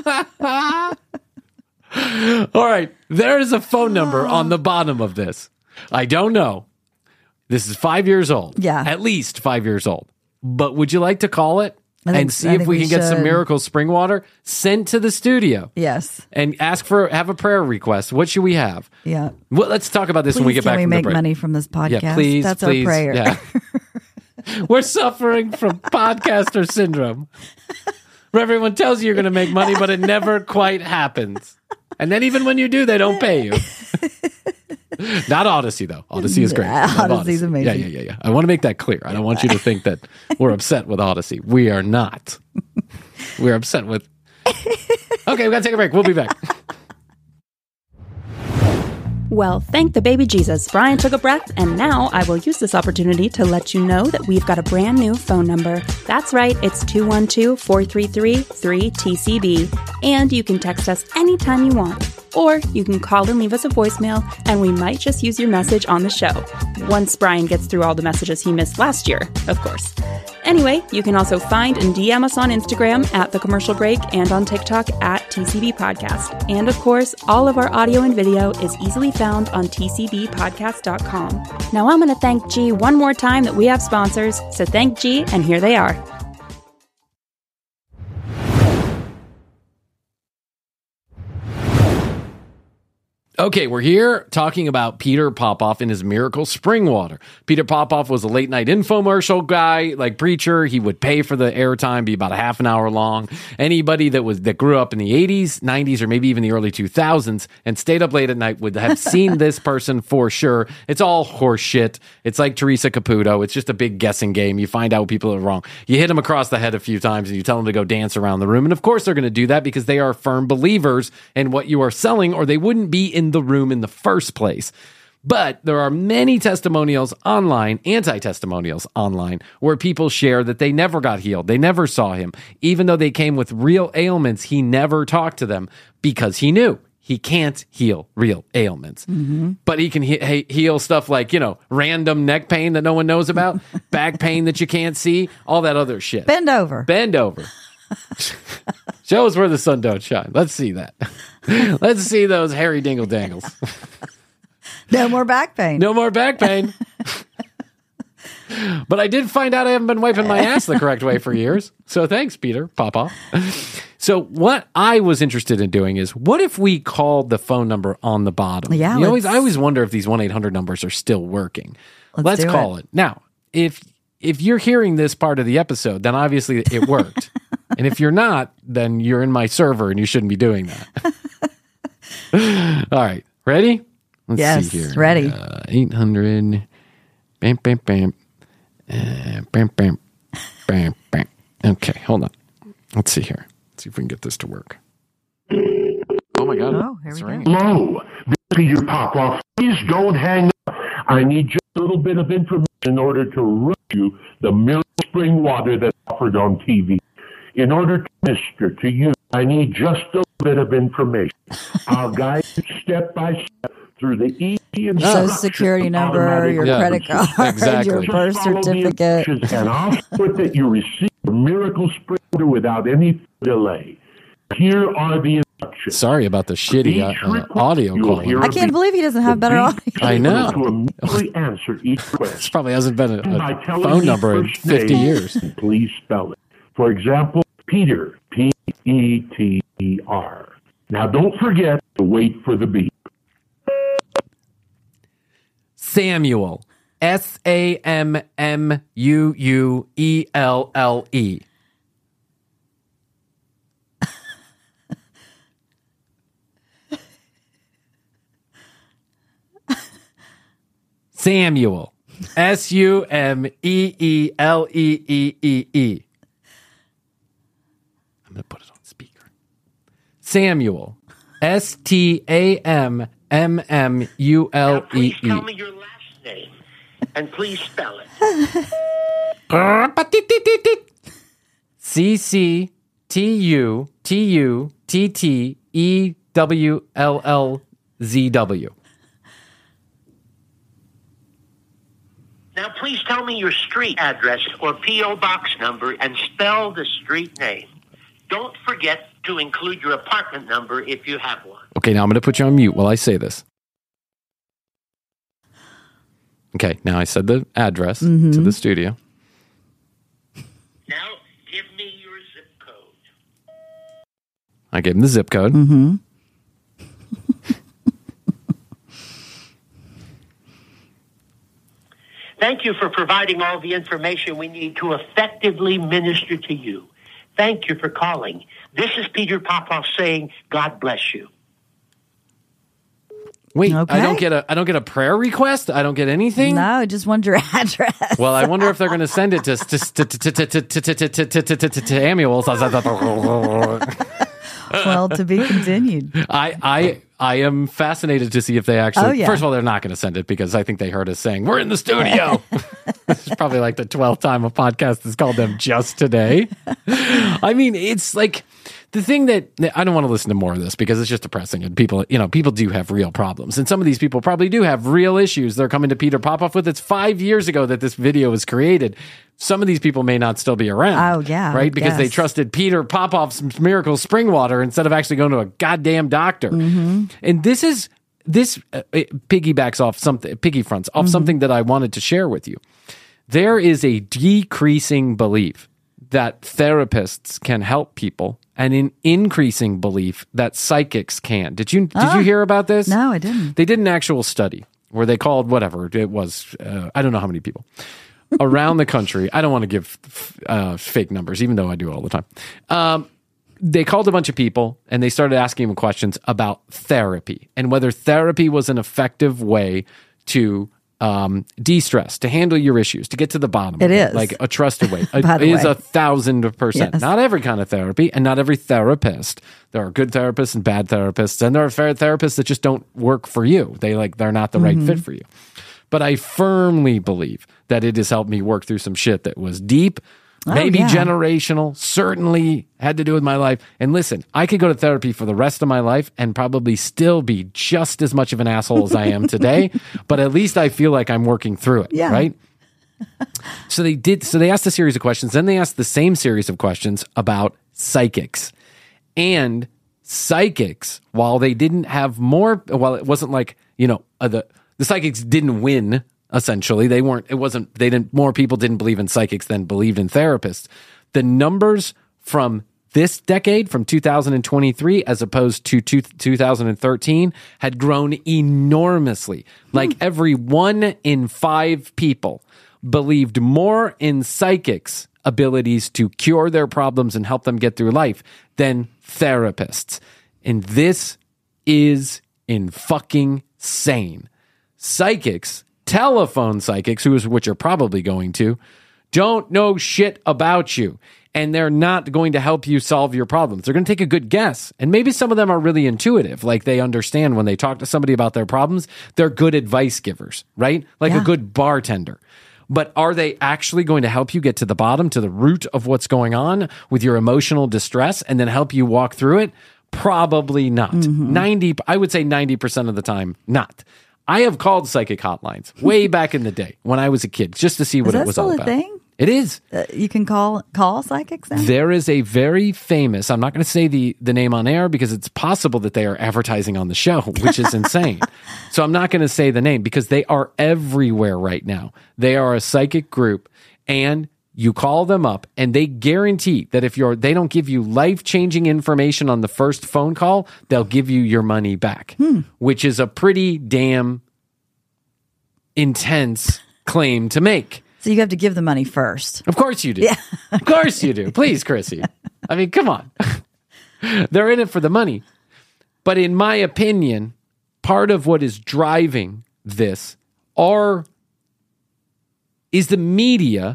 All right, there is a phone number on the bottom of this. I don't know. This is five years old. Yeah. At least five years old. But would you like to call it I think- and see I if think we we can get some should. miracle spring water sent to the studio? Yes. And ask for, have a prayer request. What should we have? Yeah. Well, let's talk about this Please when we get can back we from make the break. money from this podcast? Yeah, please, That's please. our prayer. Yeah. We're suffering from podcaster syndrome, where everyone tells you you're going to make money, but it never quite happens. And then even when you do, they don't pay you. Not Odyssey, though. Odyssey is great. Yeah, I love Odyssey's Odyssey. amazing. Yeah, yeah, yeah, yeah. I want to make that clear. I don't want you to think that we're upset with Odyssey. We are not. We're upset with... Okay, we got to take a break. We'll be back. Well, thank the baby Jesus. Brian took a breath, and now I will use this opportunity to let you know that we've got a brand new phone number. That's right, it's two one two, four three three, three T C B. And you can text us anytime you want. Or you can call and leave us a voicemail, and we might just use your message on the show. Once Brian gets through all the messages he missed last year, of course. Anyway, you can also find and D M us on Instagram at The Commercial Break and on TikTok at T C B Podcast. And of course, all of our audio and video is easily found on T C B podcast dot com. Now I'm going to thank G one more time that we have sponsors, so thank G, and here they are. Okay, we're here talking about Peter Popoff and his miracle spring water. Peter Popoff was a late night infomercial guy, like preacher. He would pay for the airtime, be about a half an hour long. Anybody that was that grew up in the eighties, nineties, or maybe even the early two thousands and stayed up late at night would have seen this person for sure. It's all horse shit. It's like Teresa Caputo. It's just a big guessing game. You find out people are wrong. You hit them across the head a few times and you tell them to go dance around the room. And of course they're going to do that because they are firm believers in what you are selling, or they wouldn't be in the room in the first place. But there are many testimonials online, anti-testimonials online, where people share that they never got healed. They never saw him. Even though they came with real ailments, he never talked to them because he knew he can't heal real ailments. Mm-hmm. But he can he- heal stuff like, you know, random neck pain that no one knows about, back pain that you can't see, all that other shit. Bend over. Bend over. Show us where the sun don't shine. Let's see that. Let's see those hairy dingle dangles. No more back pain. No more back pain. But I did find out I haven't been wiping my ass the correct way for years. So thanks, Peter Popoff. So what I was interested in doing is, what if we called the phone number on the bottom? Yeah, you always, I always wonder if these one eight hundred numbers are still working. Let's, Let's call it. it. Now, if if you're hearing this part of the episode, then obviously it worked. And if you're not, then you're in my server and you shouldn't be doing that. All right. Ready? Let's yes, see here. ready. Uh, eight hundred. Bam, bam, bam. Uh, bam, bam. Bam, bam. Okay, hold on. Let's see here. Let's see if we can get this to work. Oh, my God. Oh, here it's we ringing. go. Hello, this is Peter Popoff. Please don't hang up. I need just a little bit of information in order to run you the miracle spring water that's offered on T V. In order to minister to you, I need just a little bit of information. I'll guide you step by step through the easy and Social security number, your Yeah, credit card, exactly. your birth Just follow the certificate. instructions, and I'll put that you receive the miracle spring water without any delay. Here are the instructions. Sorry about the shitty uh, uh, audio You'll quality. hear I can't believe he doesn't have better audio. I know. To immediately answer each question. This probably hasn't been a, By a telling phone me number in first fifty name, years. Please spell it. For example, Peter, P E T E R. Now don't forget to wait for the beep. Samuel. S A M M U U E L L E. Samuel. S U M E E L E E E E. I'm going to put it on speaker. Samuel. S T A M M M U L E E. Please tell me your last name, and please spell it. C C T U T U T T E W L L Z W. Now, please tell me your street address or P O box number and spell the street name. Don't forget to include your apartment number if you have one. Okay, now I'm going to put you on mute while I say this. Okay, now I said the address Mm-hmm. to the studio. Now, give me your zip code. I gave him the zip code. Mm-hmm. Thank you for providing all the information we need to effectively minister to you. Thank you for calling. This is Peter Popoff saying, God bless you. Wait, Okay. I don't get a I don't get a prayer request? I don't get anything? No, just want your address. Well, I wonder if they're going to send it to Samuel. Well, to be continued. I I I am fascinated to see if they actually. Oh, yeah. First of all, they're not going to send it because I think they heard us saying we're in the studio. This is probably like the twelfth time a podcast has called them just today. I mean, it's like the thing that I don't want to listen to more of this because it's just depressing. And people, you know, people do have real problems, and some of these people probably do have real issues. They're coming to Peter Popoff with. It's five years ago that this video was created. Some of these people may not still be around. Oh, yeah, right, because they yes. trusted Peter Popoff's miracle spring water instead of actually going to a goddamn doctor. Mm-hmm. And this is this uh, it piggybacks off something, piggy fronts off Mm-hmm. something that I wanted to share with you. There is a decreasing belief that therapists can help people and an increasing belief that psychics can. Did you did Ah. you hear about this? No, I didn't. They did an actual study where they called whatever it was. Uh, I don't know how many people around the country. I don't want to give uh, fake numbers, even though I do it all the time. Um, they called a bunch of people and they started asking them questions about therapy and whether therapy was an effective way to um, de-stress, to handle your issues, to get to the bottom. It of is. like a trusted way. By It the is way. a thousand percent. Yes. Not every kind of therapy and not every therapist. There are good therapists and bad therapists, and there are fair therapists that just don't work for you. They like they're not the right Mhm. fit for you. But I firmly believe that it has helped me work through some shit that was deep, Oh, maybe yeah. generational, certainly had to do with my life. And listen, I could go to therapy for the rest of my life and probably still be just as much of an asshole as I am today, but at least I feel like I'm working through it, Yeah. right? So they did so they asked a series of questions, then they asked the same series of questions about psychics. And psychics, while they didn't have more, while it wasn't like, you know, uh, the the psychics didn't win. Essentially, they weren't. It wasn't. They didn't. More people didn't believe in psychics than believed in therapists. The numbers from this decade, from two thousand twenty-three, as opposed to two, two thousand thirteen, had grown enormously. Like every one in five people believed more in psychics' abilities to cure their problems and help them get through life than therapists. And this is in fucking sane. Psychics, telephone psychics, who is which you're probably going to, don't know shit about you. And they're not going to help you solve your problems. They're going to take a good guess. And maybe some of them are really intuitive. Like they understand when they talk to somebody about their problems, they're good advice givers, right? Like Yeah. a good bartender. But are they actually going to help you get to the bottom, to the root of what's going on with your emotional distress and then help you walk through it? Probably not. ninety, I would say ninety percent of the time, not. I have called psychic hotlines way back in the day when I was a kid just to see what Is that it was still all a about. thing? It is. Uh, you can call call psychics now? There is a very famous, I'm not going to say the, the name on air because it's possible that they are advertising on the show, which is insane. So I'm not going to say the name because they are everywhere right now. They are a psychic group and you call them up and they guarantee that if you're, they don't give you life-changing information on the first phone call, they'll give you your money back, Hmm. which is a pretty damn intense claim to make. So you have to give the money first. Of course you do. Yeah. Of course you do. Please, Chrissy. I mean, come on. They're in it for the money. But in my opinion, part of what is driving this are is the media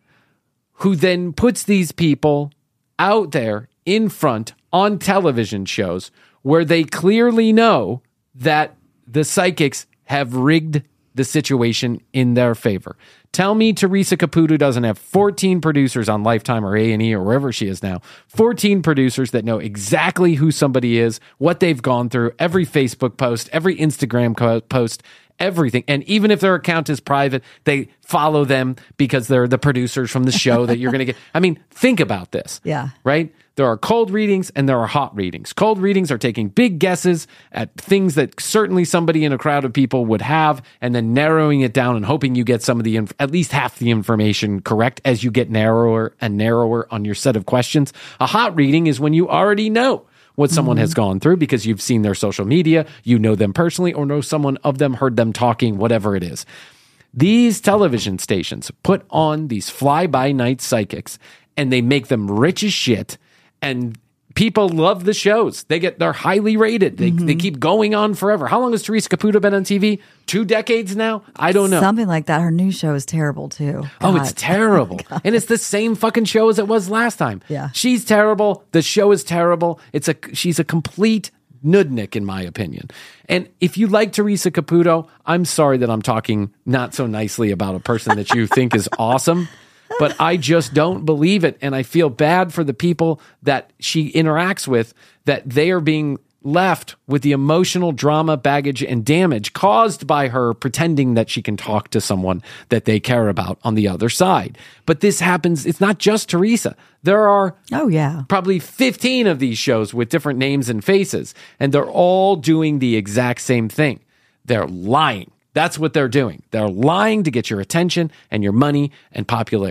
who then puts these people out there in front on television shows where they clearly know that the psychics have rigged the situation in their favor. Tell me Teresa Caputo doesn't have fourteen producers on Lifetime or A and E or wherever she is now, fourteen producers that know exactly who somebody is, what they've gone through, every Facebook post, every Instagram co- post, everything. And even if their account is private, they follow them because they're the producers from the show that you're going to get. I mean, think about this. Yeah. Right? There are cold readings and there are hot readings. Cold readings are taking big guesses at things that certainly somebody in a crowd of people would have and then narrowing it down and hoping you get some of the, inf- at least half the information correct as you get narrower and narrower on your set of questions. A hot reading is when you already know what someone has gone through because you've seen their social media, you know them personally, or know someone of them, heard them talking, whatever it is. These television stations put on these fly-by-night psychics and they make them rich as shit. And people love the shows. They get, they're highly rated. They, they keep going on forever. How long has Teresa Caputo been on T V? Two decades now? I don't know. Something like that. Her new show is terrible too. Oh, God. it's terrible. And it's the same fucking show as it was last time. Yeah. She's terrible. The show is terrible. It's a she's a complete nudnik in my opinion. And if you like Teresa Caputo, I'm sorry that I'm talking not so nicely about a person that you think is awesome, but I just don't believe it. And I feel bad for the people that she interacts with, that they are being left with the emotional drama, baggage, and damage caused by her pretending that she can talk to someone that they care about on the other side. But this happens, it's not just Teresa. There are oh yeah, probably fifteen of these shows with different names and faces, and they're all doing the exact same thing. They're lying. That's what they're doing. They're lying to get your attention and your money and popularity.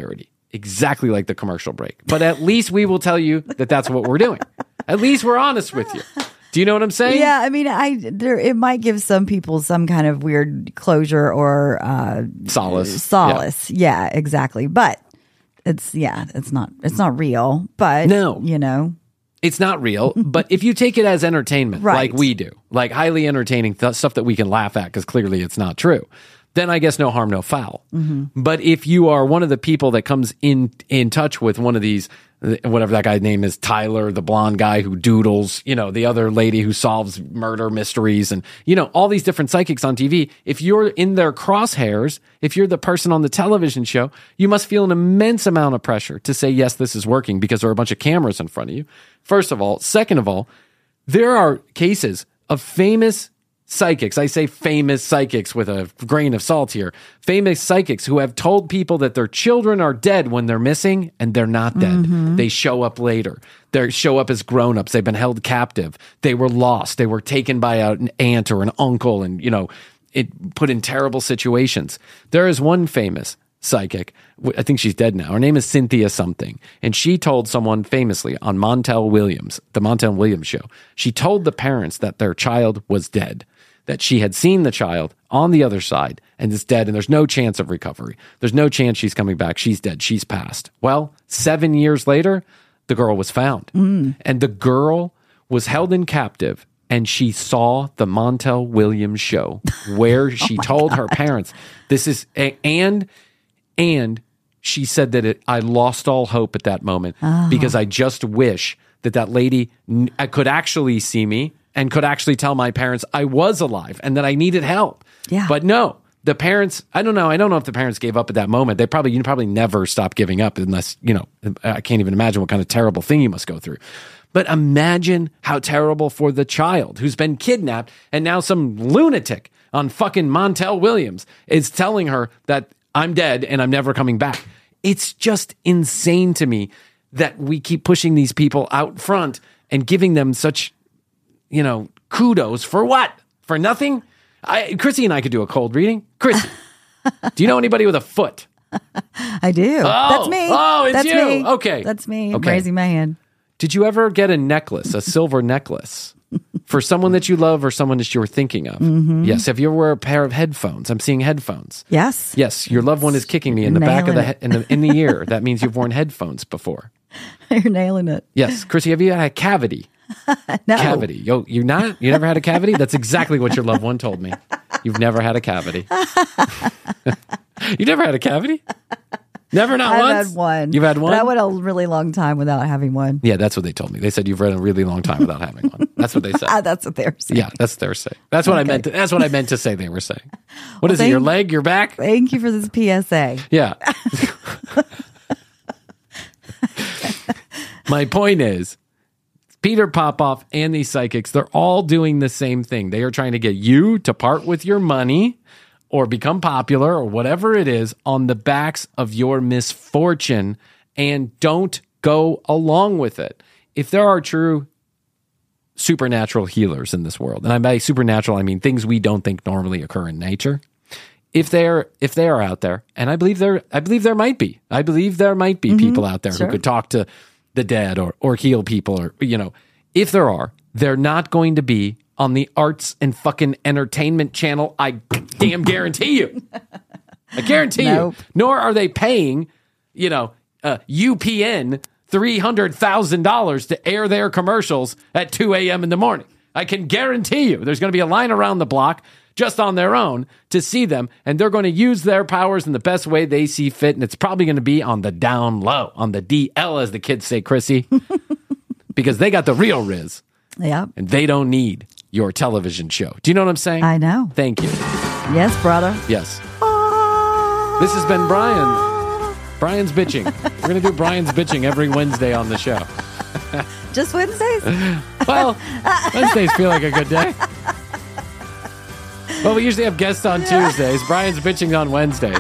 exactly like the commercial break. But at least we will tell you that that's what we're doing. At least we're honest with you. Do you know what I'm saying? Yeah, I mean, I there it might give some people some kind of weird closure or uh, solace. Solace, yeah. yeah, exactly. But it's yeah, it's not it's not real. But no, you know, it's not real. But if you take it as entertainment, right. like we do, like highly entertaining th- stuff that we can laugh at because clearly it's not true, then I guess no harm, no foul. Mm-hmm. But if you are one of the people that comes in in touch with one of these, whatever that guy's name is, Tyler, the blonde guy who doodles, you know, the other lady who solves murder mysteries and, you know, all these different psychics on T V. If you're in their crosshairs, if you're the person on the television show, you must feel an immense amount of pressure to say, yes, this is working because there are a bunch of cameras in front of you. First of all. Second of all, there are cases of famous psychics. I say famous psychics with a grain of salt here. Famous psychics who have told people that their children are dead when they're missing, and they're not dead. Mm-hmm. They show up later. They show up as grown-ups. They've been held captive. They were lost. They were taken by an aunt or an uncle and, you know, it put in terrible situations. There is one famous psychic. I think she's dead now. Her name is Cynthia something. And she told someone famously on Montel Williams, the Montel Williams show, she told the parents that their child was dead, that she had seen the child on the other side and is dead and there's no chance of recovery. There's no chance she's coming back. She's dead. She's passed. Well, seven years later, the girl was found. Mm. And the girl was held in captive and she saw the Montel Williams show where she oh told God. her parents, this is, and, and she said that it, I lost all hope at that moment oh. because I just wish that that lady n- could actually see me and could actually tell my parents I was alive and that I needed help. Yeah. But no, the parents, I don't know. I don't know if the parents gave up at that moment. They probably, you probably never stop giving up unless, you know, I can't even imagine what kind of terrible thing you must go through. But imagine how terrible for the child who's been kidnapped and now some lunatic on fucking Montel Williams is telling her that I'm dead and I'm never coming back. It's just insane to me that we keep pushing these people out front and giving them such, you know, kudos for what? For nothing? I, Chrissy and I could do a cold reading. Chrissy, do you know anybody with a foot? I do. Oh, That's me. Oh, it's That's you. Me. Okay. That's me. I'm Okay. raising my hand. Did you ever get a necklace, a silver necklace, for someone that you love or someone that you were thinking of? Mm-hmm. Yes. Have you ever wear a pair of headphones? I'm seeing headphones. Yes. Yes. Your loved one is kicking me in the back of the, he- in the in the ear. That means you've worn headphones before. You're nailing it. Yes. Chrissy, have you had a cavity? No. Cavity. Yo, you not? You never had a cavity? That's exactly what your loved one told me. You've never had a cavity. You never had a cavity? Never, not I've once? had one. You've had one? But I went a really long time without having one. Yeah, that's what they told me. They said you've read a really long time without having one. That's what they said. Ah, that's what they were saying. Yeah, that's what they were saying. That's what Okay. I meant. To, that's what I meant to say. They were saying. What Well, is it? Your thank- leg? Your back? Thank you for this P S A. Yeah. My point is, Peter Popoff and these psychics, they're all doing the same thing. They are trying to get you to part with your money or become popular or whatever it is on the backs of your misfortune, and don't go along with it. If there are true supernatural healers in this world, and by supernatural, I mean things we don't think normally occur in nature, if they're if they are out there, and I believe there I believe there might be. I believe there might be Mm-hmm. people out there Sure. who could talk to the dead or or heal people, or, you know, if there are, they're not going to be on the arts and fucking entertainment channel. I damn guarantee you. I guarantee Nope. you. Nor are they paying, you know, uh, U P N three hundred thousand dollars to air their commercials at two a.m. in the morning. I can guarantee you there's going to be a line around the block just on their own to see them, and they're going to use their powers in the best way they see fit, and it's probably going to be on the down low, on the D L, as the kids say, Chrissy, because they got the real Riz, Yeah. and they don't need your television show. Do you know what I'm saying? I know. Thank you. Yes, brother. Yes. This has been Brian. Brian's bitching. We're going to do Brian's bitching every Wednesday on the show. Just Wednesdays? Well, Wednesdays feel like a good day. Well, we usually have guests on Tuesdays. Brian's bitching on Wednesday.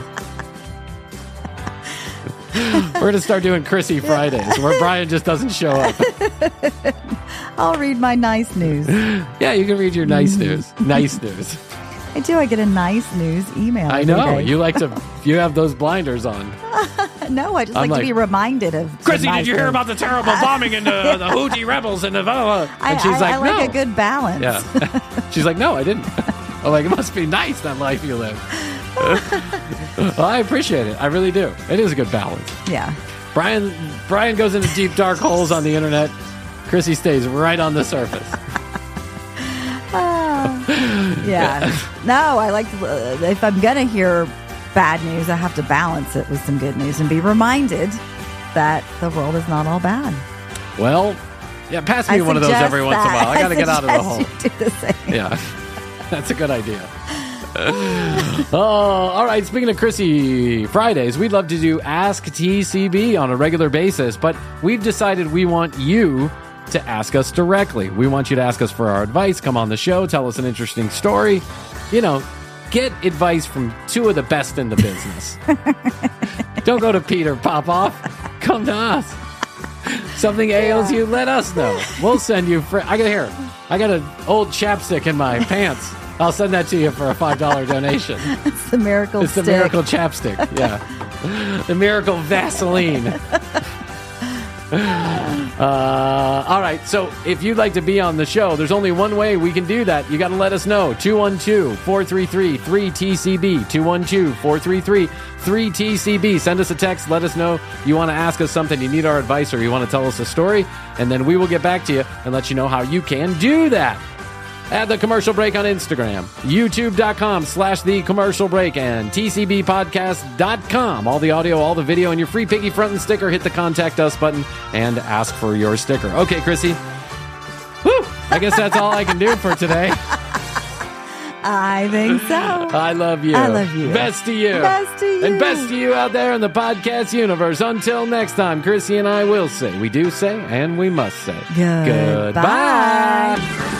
We're going to start doing Chrissy Fridays, where Brian just doesn't show up. I'll read my nice news. Yeah, you can read your nice news. Nice news. I do. I get a nice news email. I every know. day. You like to, you have those blinders on. no, I just I'm like, like, to be reminded of. Chrissy, some did you nice hear things. about the terrible bombing into the Houthi rebels and the blah, blah, blah. I, And she's I, like, I like no. a good balance. Yeah. She's like, no, I didn't. I'm like, it must be nice, that life you live. Well, I appreciate it. I really do. It is a good balance. Yeah. Brian Brian goes into deep, dark holes on the internet. Chrissy stays right on the surface. Ah, yeah. No, I like to, uh, if I'm going to hear bad news, I have to balance it with some good news and be reminded that the world is not all bad. Well, yeah, pass me I one of those suggest every once in a while. that. I got to get out of the hole. suggest you do the same. Yeah, that's a good idea. Oh, all right. Speaking of Chrissy Fridays, we'd love to do Ask T C B on a regular basis, but we've decided we want you to ask us directly. We want you to ask us for our advice, come on the show, tell us an interesting story. You know, get advice from two of the best in the business. Don't go to Peter Popoff. Come to us. Something ails you, let us know. We'll send you. Fr- I got here. I got an old chapstick in my pants. I'll send that to you for a five dollar donation. It's the miracle It's stick. the miracle chapstick. Yeah. The miracle Vaseline. Uh, all right. So if you'd like to be on the show, there's only one way we can do that. You got to let us know. two one two, four three three, three T C B. two one two, four three three, three T C B. Send us a text. Let us know you want to ask us something, you need our advice, or you want to tell us a story. And then we will get back to you and let you know how you can do that. At The Commercial Break on Instagram, youtube.com slash The Commercial Break, and T C B podcast dot com. All the audio, all the video, and your free Piggy Frontin' sticker. Hit the Contact Us button and ask for your sticker. Okay, Chrissy. Whew. I guess that's all I can do for today. I think so. I love you. I love you. Best to you. Best to you. And best to you out there in the podcast universe. Until next time, Chrissy and I will say, we do say, and we must say, Goodbye. goodbye.